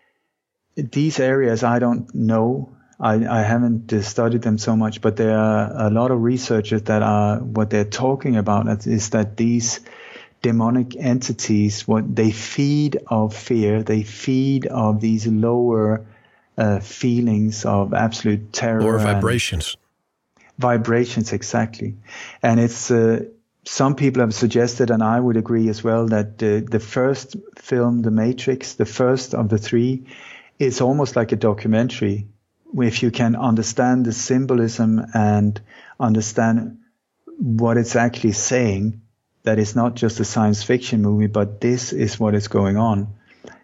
these areas I don't know. I, I haven't uh, studied them so much, but there are a lot of researchers that are, what they're talking about is that these demonic entities, what they feed of fear, they feed of these lower uh, feelings of absolute terror.
Or vibrations.
Vibrations, exactly. And it's, uh, some people have suggested, and I would agree as well, that uh, the first film, The Matrix, the first of the three, is almost like a documentary. If you can understand the symbolism and understand what it's actually saying, that is not just a science fiction movie, but this is what is going on.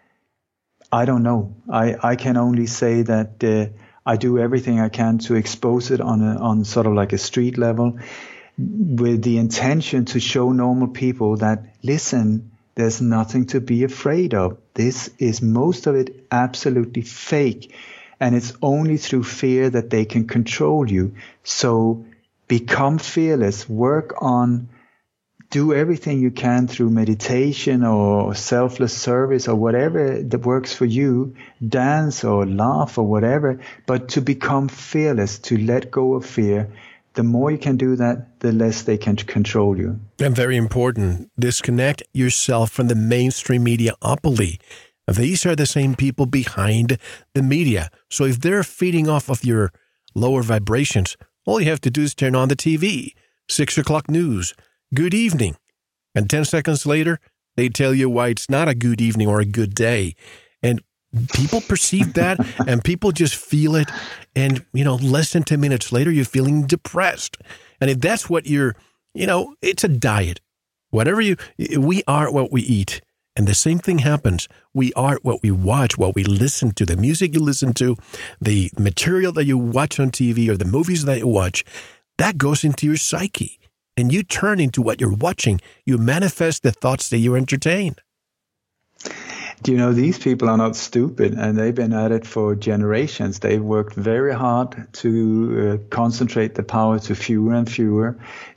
I don't know. I, I can only say that uh, I do everything I can to expose it on a, on sort of like a street level, with the intention to show normal people that, listen, there's nothing to be afraid of. This is, most of it, absolutely fake. And it's only through fear that they can control you. So become fearless, work on, do everything you can through meditation or selfless service or whatever that works for you, dance or laugh or whatever, but to become fearless, to let go of fear. The more you can do that, the less they can control you.
And very important, disconnect yourself from the mainstream mediaopoly. These are the same people behind the media. So if they're feeding off of your lower vibrations, all you have to do is turn on the T V. Six o'clock news. Good evening. And ten seconds later, they tell you why it's not a good evening or a good day. And people perceive that, and people just feel it. And, you know, less than ten minutes later, you're feeling depressed. And if that's what you're, you know, it's a diet. Whatever you, we are what we eat. And the same thing happens. We are what we watch, what we listen to, the music you listen to, the material that you watch on T V or the movies that you watch, that goes into your psyche. And you turn into what you're watching. You manifest the thoughts that you entertain.
Do you know, these people are not stupid, and they've been at it for generations. They've worked very hard to uh, concentrate the power to fewer and fewer.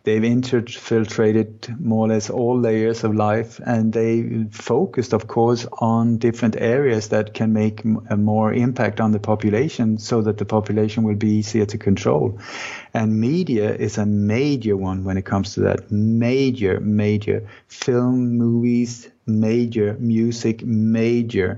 they've infiltrated more or less all layers of life, and they focused, of course, on different areas that can make a more impact on the population so that the population will be easier to control. And media is a major one when it comes to that. Major, major. Film, movies, major. Music, major.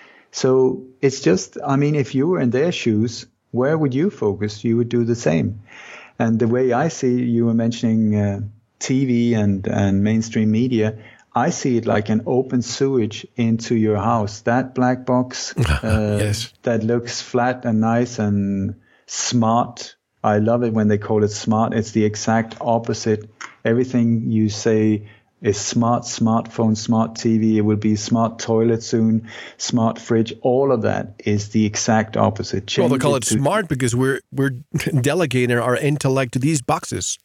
So it's just, I mean, if you were in their shoes, where would you focus? You would do the same. And the way I see, you were mentioning uh, T V and, and mainstream media, I see it like an open sewage into your house. That black box uh, yes. that looks flat and nice and smart. I love it when they call it smart. It's the exact opposite. Everything you say is smart, smartphone, smart T V. It will be smart toilet soon, smart fridge. All of that is the exact opposite.
Change well, they call it, it smart because we're we're delegating our intellect to these boxes.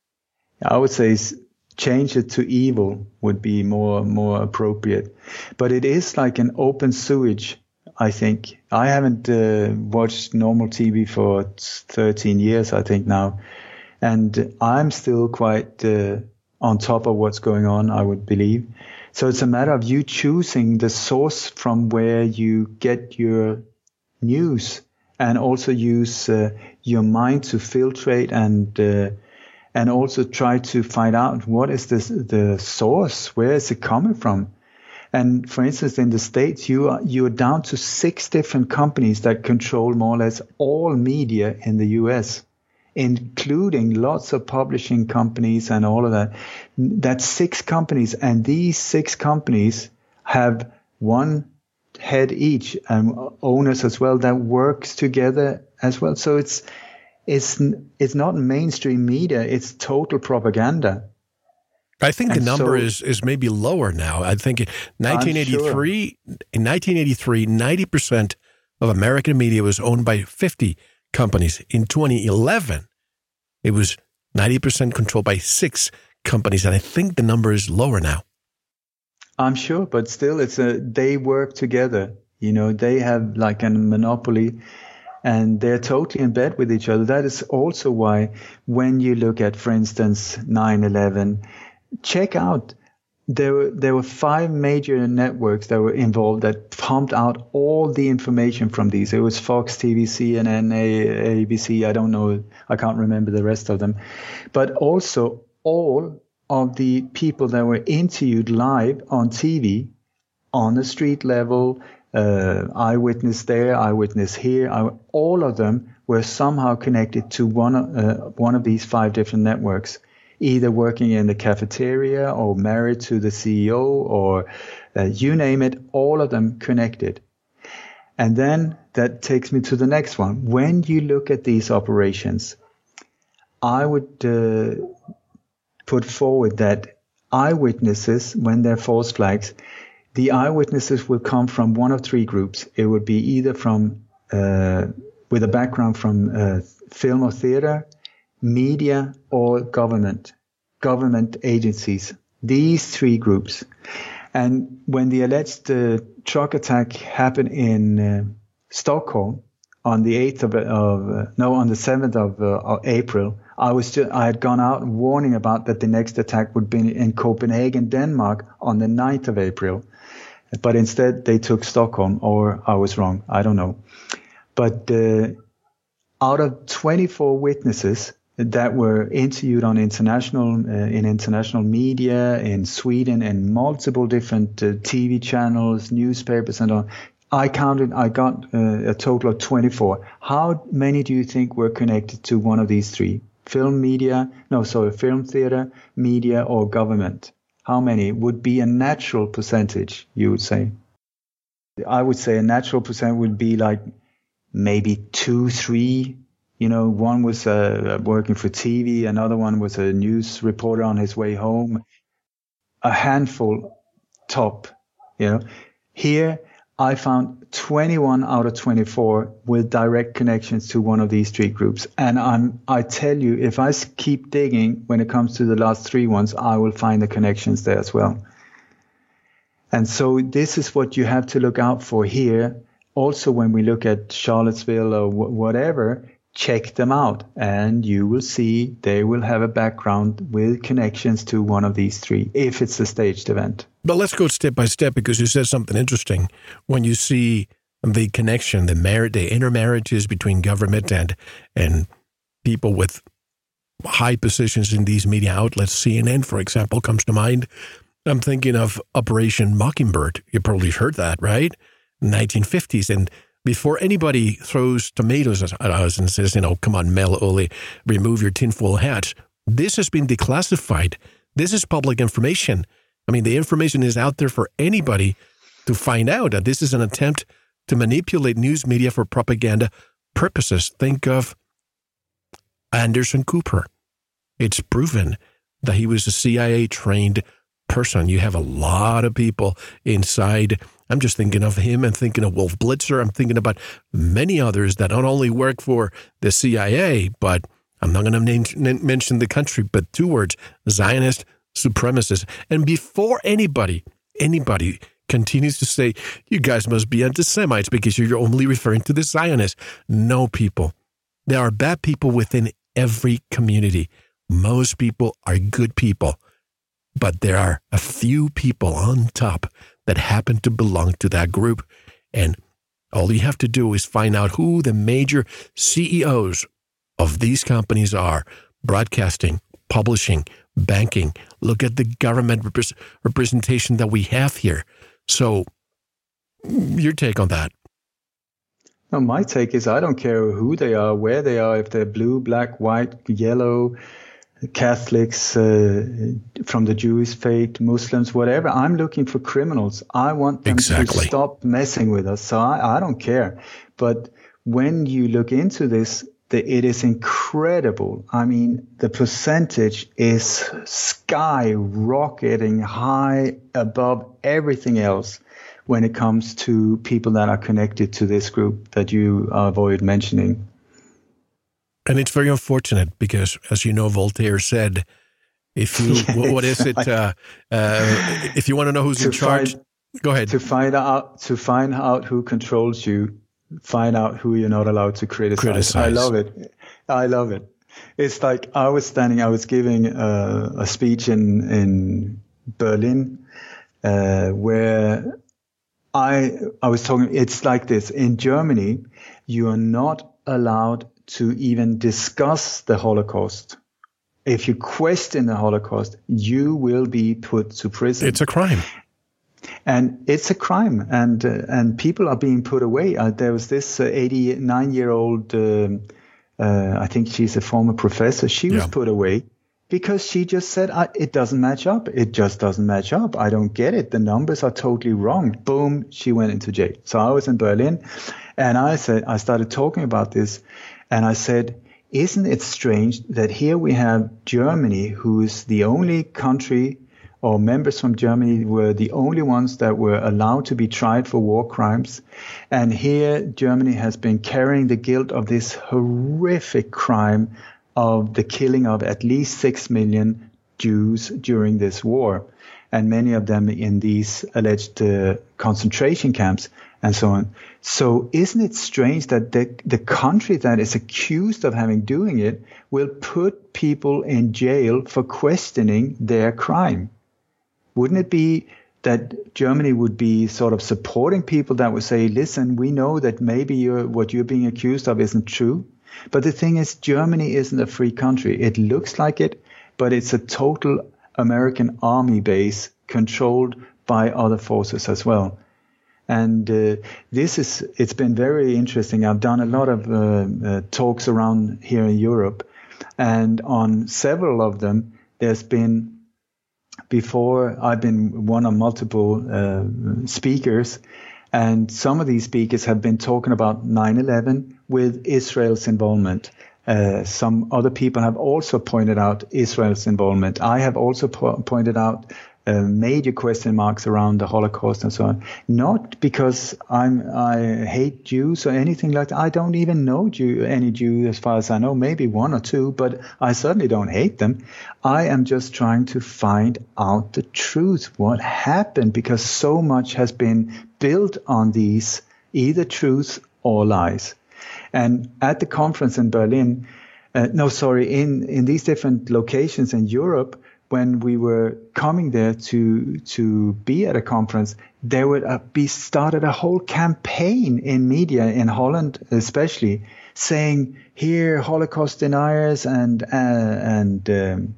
I would say change it to evil would be more more appropriate. But it is like an open sewage, I think. I haven't uh, watched normal T V for thirteen years, I think now. And I'm still quite... Uh, on top of what's going on, I would believe. So it's a matter of you choosing the source from where you get your news, and also use uh, your mind to filtrate and uh, and also try to find out what is the the source, where is it coming from. And for instance, in the States, you are you are down to six different companies that control more or less all media in the U S, including lots of publishing companies and all of that. That's six companies, and these six companies have one head each and owners as well that works together as well. So it's it's it's not mainstream media; it's total propaganda.
I think
and
the number
so,
is is maybe lower now. I think in nineteen eighty-three,
sure.
in nineteen eighty-three, ninety percent of American media was owned by fifty companies. In twenty eleven, it was ninety percent controlled by six companies, and I think the number is lower now.
I'm sure, but still, it's a they work together. You know, they have like a monopoly, and they're totally in bed with each other. That is also why when you look at, for instance, nine eleven, check out, there were, there were five major networks that were involved that pumped out all the information from these. It was Fox, T V, C N N, A B C. I don't know. I can't remember the rest of them. But also all of the people that were interviewed live on T V, on the street level, uh, eyewitness there, eyewitness here, I, all of them were somehow connected to one, uh, one of these five different networks, either working in the cafeteria or married to the C E O or uh, you name it, all of them connected. And then that takes me to the next one. When you look at these operations, I would uh, put forward that eyewitnesses, when they're false flags, the eyewitnesses will come from one of three groups. It would be either from, uh, with a background from uh, film or theater, media, or government, government agencies. These three groups. And when the alleged uh, truck attack happened in uh, Stockholm on the eighth of, of uh, no, on the seventh of, uh, of April, I was just, I had gone out warning about that the next attack would be in Copenhagen, Denmark, on the ninth of April. But instead, they took Stockholm, or I was wrong. I don't know. But uh, out of twenty-four witnesses that were interviewed on international uh, in international media in Sweden and multiple different uh, T V channels, newspapers, and on, I counted. I got uh, a total of twenty-four. How many do you think were connected to one of these three? Film, media, no, sorry, film, theater, media, or government? How many would be a natural percentage, you would say? I would say a natural percent would be like maybe two, three. You know, one was uh, working for T V, another one was a news reporter on his way home. A handful top, you know. Here, I found twenty-one out of twenty-four with direct connections to one of these three groups. And I'm, I tell you, if I keep digging when it comes to the last three ones, I will find the connections there as well. And so this is what you have to look out for here. Also, when we look at Charlottesville or w- whatever, check them out, and you will see they will have a background with connections to one of these three, if it's a staged event.
But let's go step by step, because you said something interesting. When you see the connection, the mar- the intermarriages between government and and people with high positions in these media outlets, C N N, for example, comes to mind. I'm thinking of Operation Mockingbird. You probably heard that, right? nineteen fifties. And before anybody throws tomatoes at us and says, you know, come on, Mel Ole, remove your tinfoil hat, this has been declassified. This is public information. I mean, the information is out there for anybody to find out. And this is an attempt to manipulate news media for propaganda purposes. Think of Anderson Cooper. It's proven that he was a C I A-trained person. You have a lot of people inside. I'm just thinking of him and thinking of Wolf Blitzer. I'm thinking about many others that not only work for the C I A, but I'm not going to name, mention the country, but two words, Zionist supremacists. And before anybody, anybody continues to say, you guys must be anti-Semites because you're only referring to the Zionists. No, people. There are bad people within every community. Most people are good people. But there are a few people on top that happen to belong to that group. And all you have to do is find out who the major C E Os of these companies are. Broadcasting, publishing, banking. Look at the government rep- representation that we have here. So, your take on that?
No, my take is I don't care who they are, where they are, if they're blue, black, white, yellow, Catholics, uh, from the Jewish faith, Muslims, whatever. I'm looking for criminals. I want them
exactly.
to stop messing with us. So I, I don't care. But when you look into this, the, it is incredible. I mean, the percentage is skyrocketing high above everything else when it comes to people that are connected to this group that you avoid mentioning.
And it's very unfortunate because, as you know, Voltaire said, if you, yes, what is it? Uh, uh, if you want to know who's in charge,
find,
go ahead.
To find out, to find out who controls you, find out who you're not allowed to criticize.
criticize.
I love it. I love it. It's like I was standing, I was giving a, a speech in, in Berlin, uh, where I, I was talking, it's like this. In Germany, you are not allowed to even discuss the Holocaust. If you question the Holocaust, you will be put to prison.
It's a crime.
And it's a crime. And uh, and people are being put away. Uh, there was this uh, eighty-nine-year-old, uh, uh, I think she's a former professor. She was yeah. put away because she just said, I, it doesn't match up. It just doesn't match up. I don't get it. The numbers are totally wrong. Boom, she went into jail. So I was in Berlin, and I said, I started talking about this. And I said, isn't it strange that here we have Germany, who is the only country, or members from Germany were the only ones that were allowed to be tried for war crimes. And here Germany has been carrying the guilt of this horrific crime of the killing of at least six million Jews during this war, and many of them in these alleged uh, concentration camps and so on. So isn't it strange that the, the country that is accused of having doing it will put people in jail for questioning their crime? Wouldn't it be that Germany would be sort of supporting people that would say, listen, we know that maybe you're, what you're being accused of isn't true. But the thing is, Germany isn't a free country. It looks like it, but it's a total American army base controlled by other forces as well. And uh, this is, it's been very interesting. I've done a lot of uh, uh, talks around here in Europe, and on several of them, there's been, before I've been one of multiple uh, speakers, and some of these speakers have been talking about nine eleven with Israel's involvement. Uh, some other people have also pointed out Israel's involvement. I have also po- pointed out uh, major question marks around the Holocaust and so on. Not because I'm I hate Jews or anything like that. I don't even know Jew, any Jew as far as I know, maybe one or two, but I certainly don't hate them. I am just trying to find out the truth, what happened, because so much has been built on these either truths or lies. And at the conference in Berlin, uh, no, sorry, in, in these different locations in Europe, when we were coming there to to be at a conference, there would uh, be started a whole campaign in media in Holland, especially, saying here Holocaust deniers and uh, and um,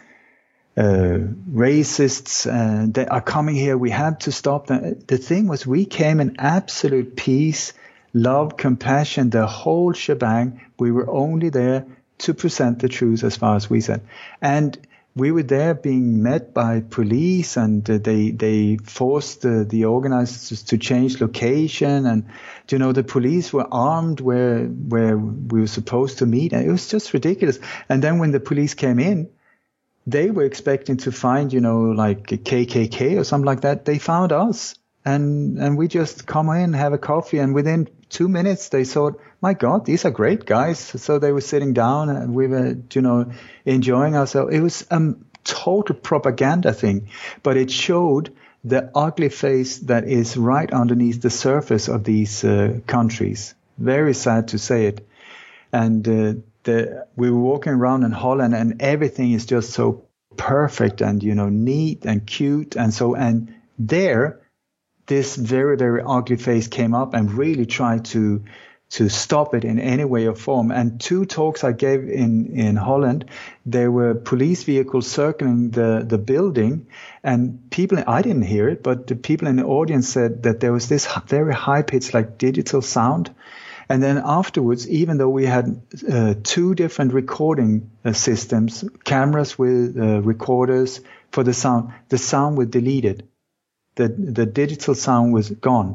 uh, racists uh, they are coming here. We have to stop them. The thing was, we came in absolute peace, love, compassion, the whole shebang. We were only there to present the truth, as far as we said, and we were there being met by police, and uh, they they forced uh, the organizers to change location, and you know the police were armed where where we were supposed to meet, and it was just ridiculous. And then when the police came in, they were expecting to find you know like a K K K or something like that. They found us, and and we just come in, have a coffee, and within two minutes they thought, my God, these are great guys. So they were sitting down and we were, you know, enjoying ourselves. It was a total propaganda thing, but it showed the ugly face that is right underneath the surface of these uh, countries. Very sad to say it. And uh, the, we were walking around in Holland, and everything is just so perfect and, you know, neat and cute. And so, and there, this very, very ugly face came up and really tried to to stop it in any way or form. And two talks I gave in, in Holland, there were police vehicles circling the, the building, and people, I didn't hear it, but the people in the audience said that there was this very high-pitched, like digital sound. And then afterwards, even though we had uh, two different recording uh, systems, cameras with uh, recorders for the sound, the sound was deleted. The, the digital sound was gone.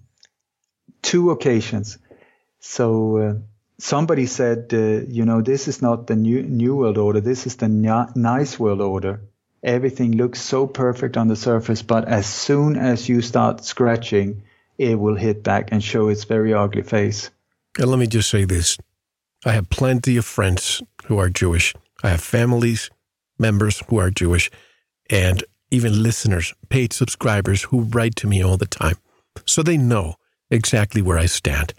Two occasions. So uh, somebody said, uh, you know, this is not the new new world order. This is the n- nice world order. Everything looks so perfect on the surface, but as soon as you start scratching, it will hit back and show its very ugly face.
And let me just say this. I have plenty of friends who are Jewish. I have families, members who are Jewish, and even listeners, paid subscribers who write to me all the time. So they know exactly where I stand.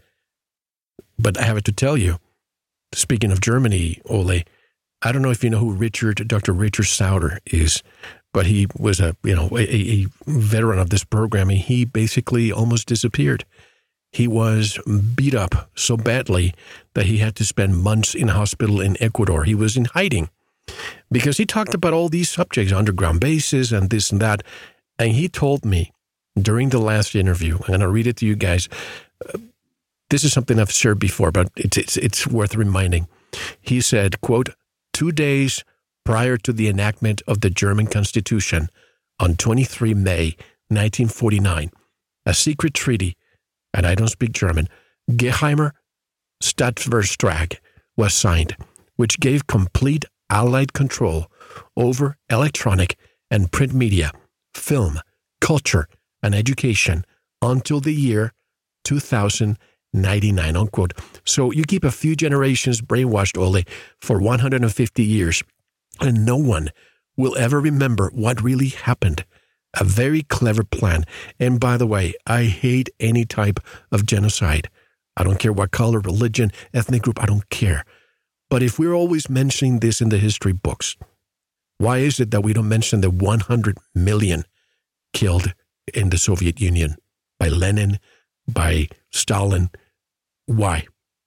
But I have to tell you, speaking of Germany, Ole, I don't know if you know who Richard, Doctor Richard Sauter is, but he was a, you know, a, a veteran of this program, and he basically almost disappeared. He was beat up so badly that he had to spend months in hospital in Ecuador. He was in hiding because he talked about all these subjects, underground bases and this and that. And he told me during the last interview, I'm going to read it to you guys. Uh, this is something I've shared before, but it's, it's, it's worth reminding. He said, quote, two days prior to the enactment of the German Constitution on the twenty-third of May, nineteen forty-nine, a secret treaty, and I don't speak German, Geheimer Staatsvertrag was signed, which gave complete Allied control over electronic and print media, film, culture, and education until the year two thousand ninety-nine, unquote. So you keep a few generations brainwashed, Ole, for one hundred fifty years, and no one will ever remember what really happened. A very clever plan. And by the way, I hate any type of genocide. I don't care what color, religion, ethnic group, I don't care. But if we're always mentioning this in the history books, why is it that we don't mention the one hundred million killed in the Soviet Union by Lenin, by Stalin? Why?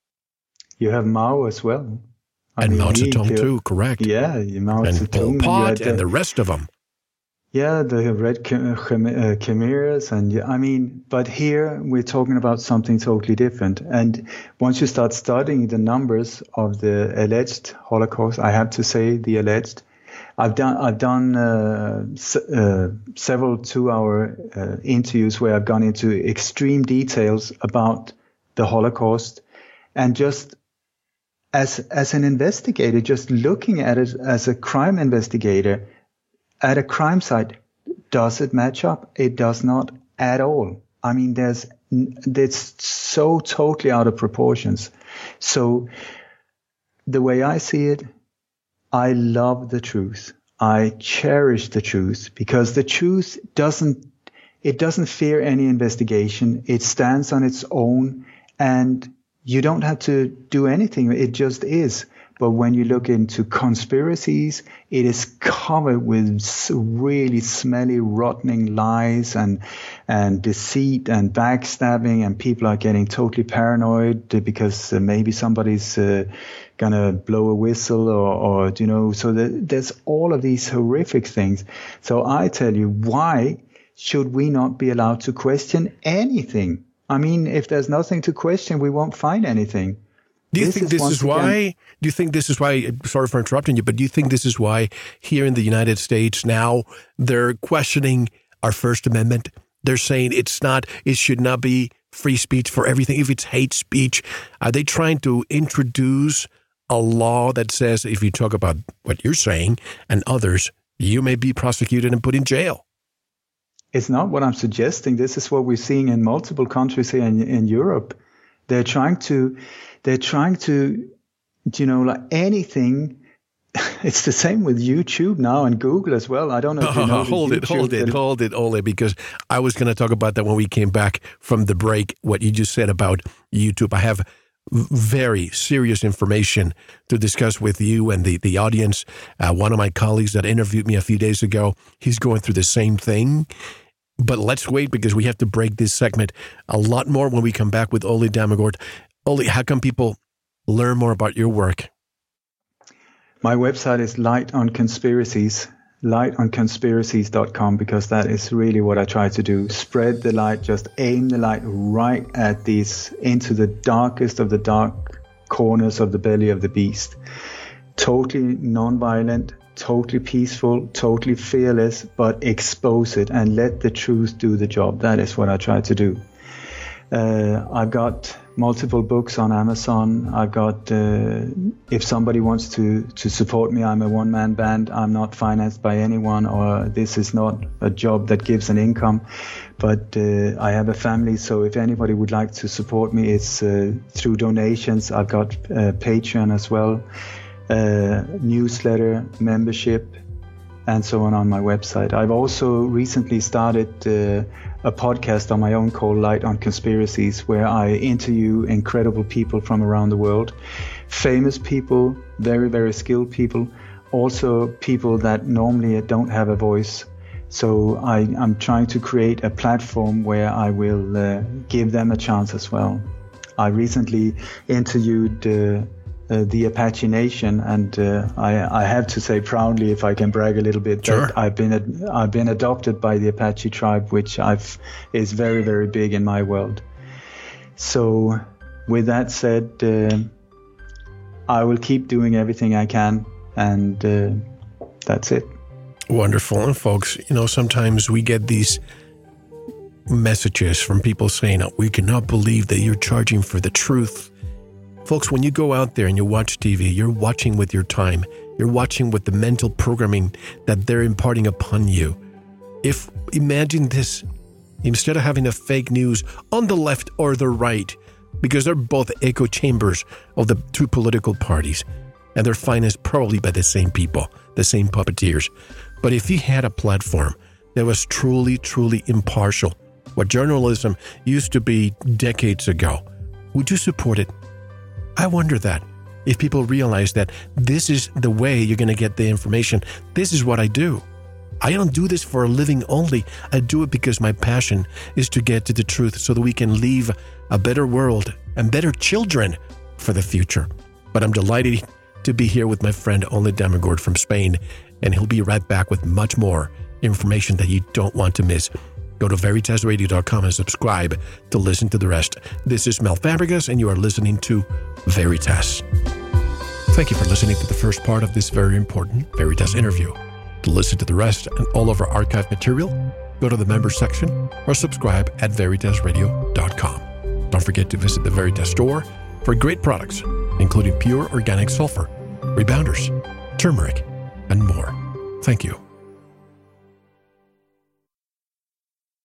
You have Mao as well. I
and
mean,
Mao Zedong
killed,
too, correct.
Yeah, Mao
and
Zedong.
Pol Pot
the,
and the rest of them.
Yeah, the red uh, chimeras. And yeah, I mean, but here we're talking about something totally different. And once you start studying the numbers of the alleged Holocaust, I have to say the alleged, I've done I've done uh, s- uh, several two-hour uh, interviews where I've gone into extreme details about the Holocaust, and just as as an investigator, just looking at it as a crime investigator at a crime site, does it match up? It does not at all. I mean, there's it's so totally out of proportions. So the way I see it, I love the truth. I cherish the truth because the truth doesn't, it doesn't fear any investigation. It stands on its own, and you don't have to do anything. It just is. But when you look into conspiracies, it is covered with really smelly, rotting lies and and deceit and backstabbing, and people are getting totally paranoid because uh, maybe somebody's uh, gonna blow a whistle or, or you know. So the, there's all of these horrific things. So I tell you, why should we not be allowed to question anything? I mean, if there's nothing to question, we won't find anything.
Do you
this
think
is
this is
again,
why? Do you think this is why? Sorry for interrupting you, but do you think this is why here in the United States now they're questioning our First Amendment? They're saying it's not, it should not be free speech for everything. If it's hate speech, are they trying to introduce a law that says if you talk about what you're saying and others, you may be prosecuted and put in jail?
It's not what I'm suggesting. This is what we're seeing in multiple countries here in, in Europe. They're trying to, they're trying to, you know, like anything. It's the same with YouTube now and Google as well. I don't know if you know.
Oh, hold it, hold it, hold it, Ole, because I was going to talk about that when we came back from the break, what you just said about YouTube. I have very serious information to discuss with you and the, the audience. Uh, one of my colleagues that interviewed me a few days ago, he's going through the same thing. But let's wait because we have to break this segment a lot more when we come back with Ole Dammegård. Ole, how can people learn more about your work?
My website is Light on Conspiracies, light on conspiracies dot com, because that is really what I try to do. Spread the light, just aim the light right at these, into the darkest of the dark corners of the belly of the beast. Totally non-violent, totally peaceful, totally fearless, but expose it and let the truth do the job. That is what I try to do. Uh, I've got multiple books on Amazon. I've got, uh, if somebody wants to, to support me, I'm a one-man band. I'm not financed by anyone, or this is not a job that gives an income. But uh, I have a family, so if anybody would like to support me, it's uh, through donations. I've got uh, Patreon as well, uh, newsletter, membership, and so on on my website. I've also recently started uh, a podcast on my own called Light on Conspiracies, where I interview incredible people from around the world, famous people, very, very skilled people, also people that normally don't have a voice. So I, I'm trying to create a platform where I will uh, give them a chance as well. I recently interviewed uh, Uh, the Apache Nation, and uh, I, I have to say proudly, if I can brag a little bit,
sure.
that I've been ad- I've been adopted by the Apache tribe, which I've is very, very big in my world. So, with that said, uh, I will keep doing everything I can, and uh, that's it.
Wonderful. And folks, you know, sometimes we get these messages from people saying, oh, we cannot believe that you're charging for the truth. Folks, when you go out there and you watch T V, you're watching with your time. You're watching with the mental programming that they're imparting upon you. If, imagine this, instead of having a fake news on the left or the right, because they're both echo chambers of the two political parties, and they're financed probably by the same people, the same puppeteers. But if you had a platform that was truly, truly impartial, what journalism used to be decades ago, would you support it? I wonder that if people realize that this is the way you're going to get the information. This is what I do. I don't do this for a living only. I do it because my passion is to get to the truth so that we can leave a better world and better children for the future. But I'm delighted to be here with my friend Ole Dammegård from Spain, and he'll be right back with much more information that you don't want to miss. Go to veritas radio dot com and subscribe to listen to the rest. This is Mel Fabregas, and you are listening to Veritas. Thank you for listening to the first part of this very important Veritas interview. To listen to the rest and all of our archive material, go to the members section or subscribe at veritas radio dot com. Don't forget to visit the Veritas store for great products, including pure organic sulfur, rebounders, turmeric, and more. Thank you.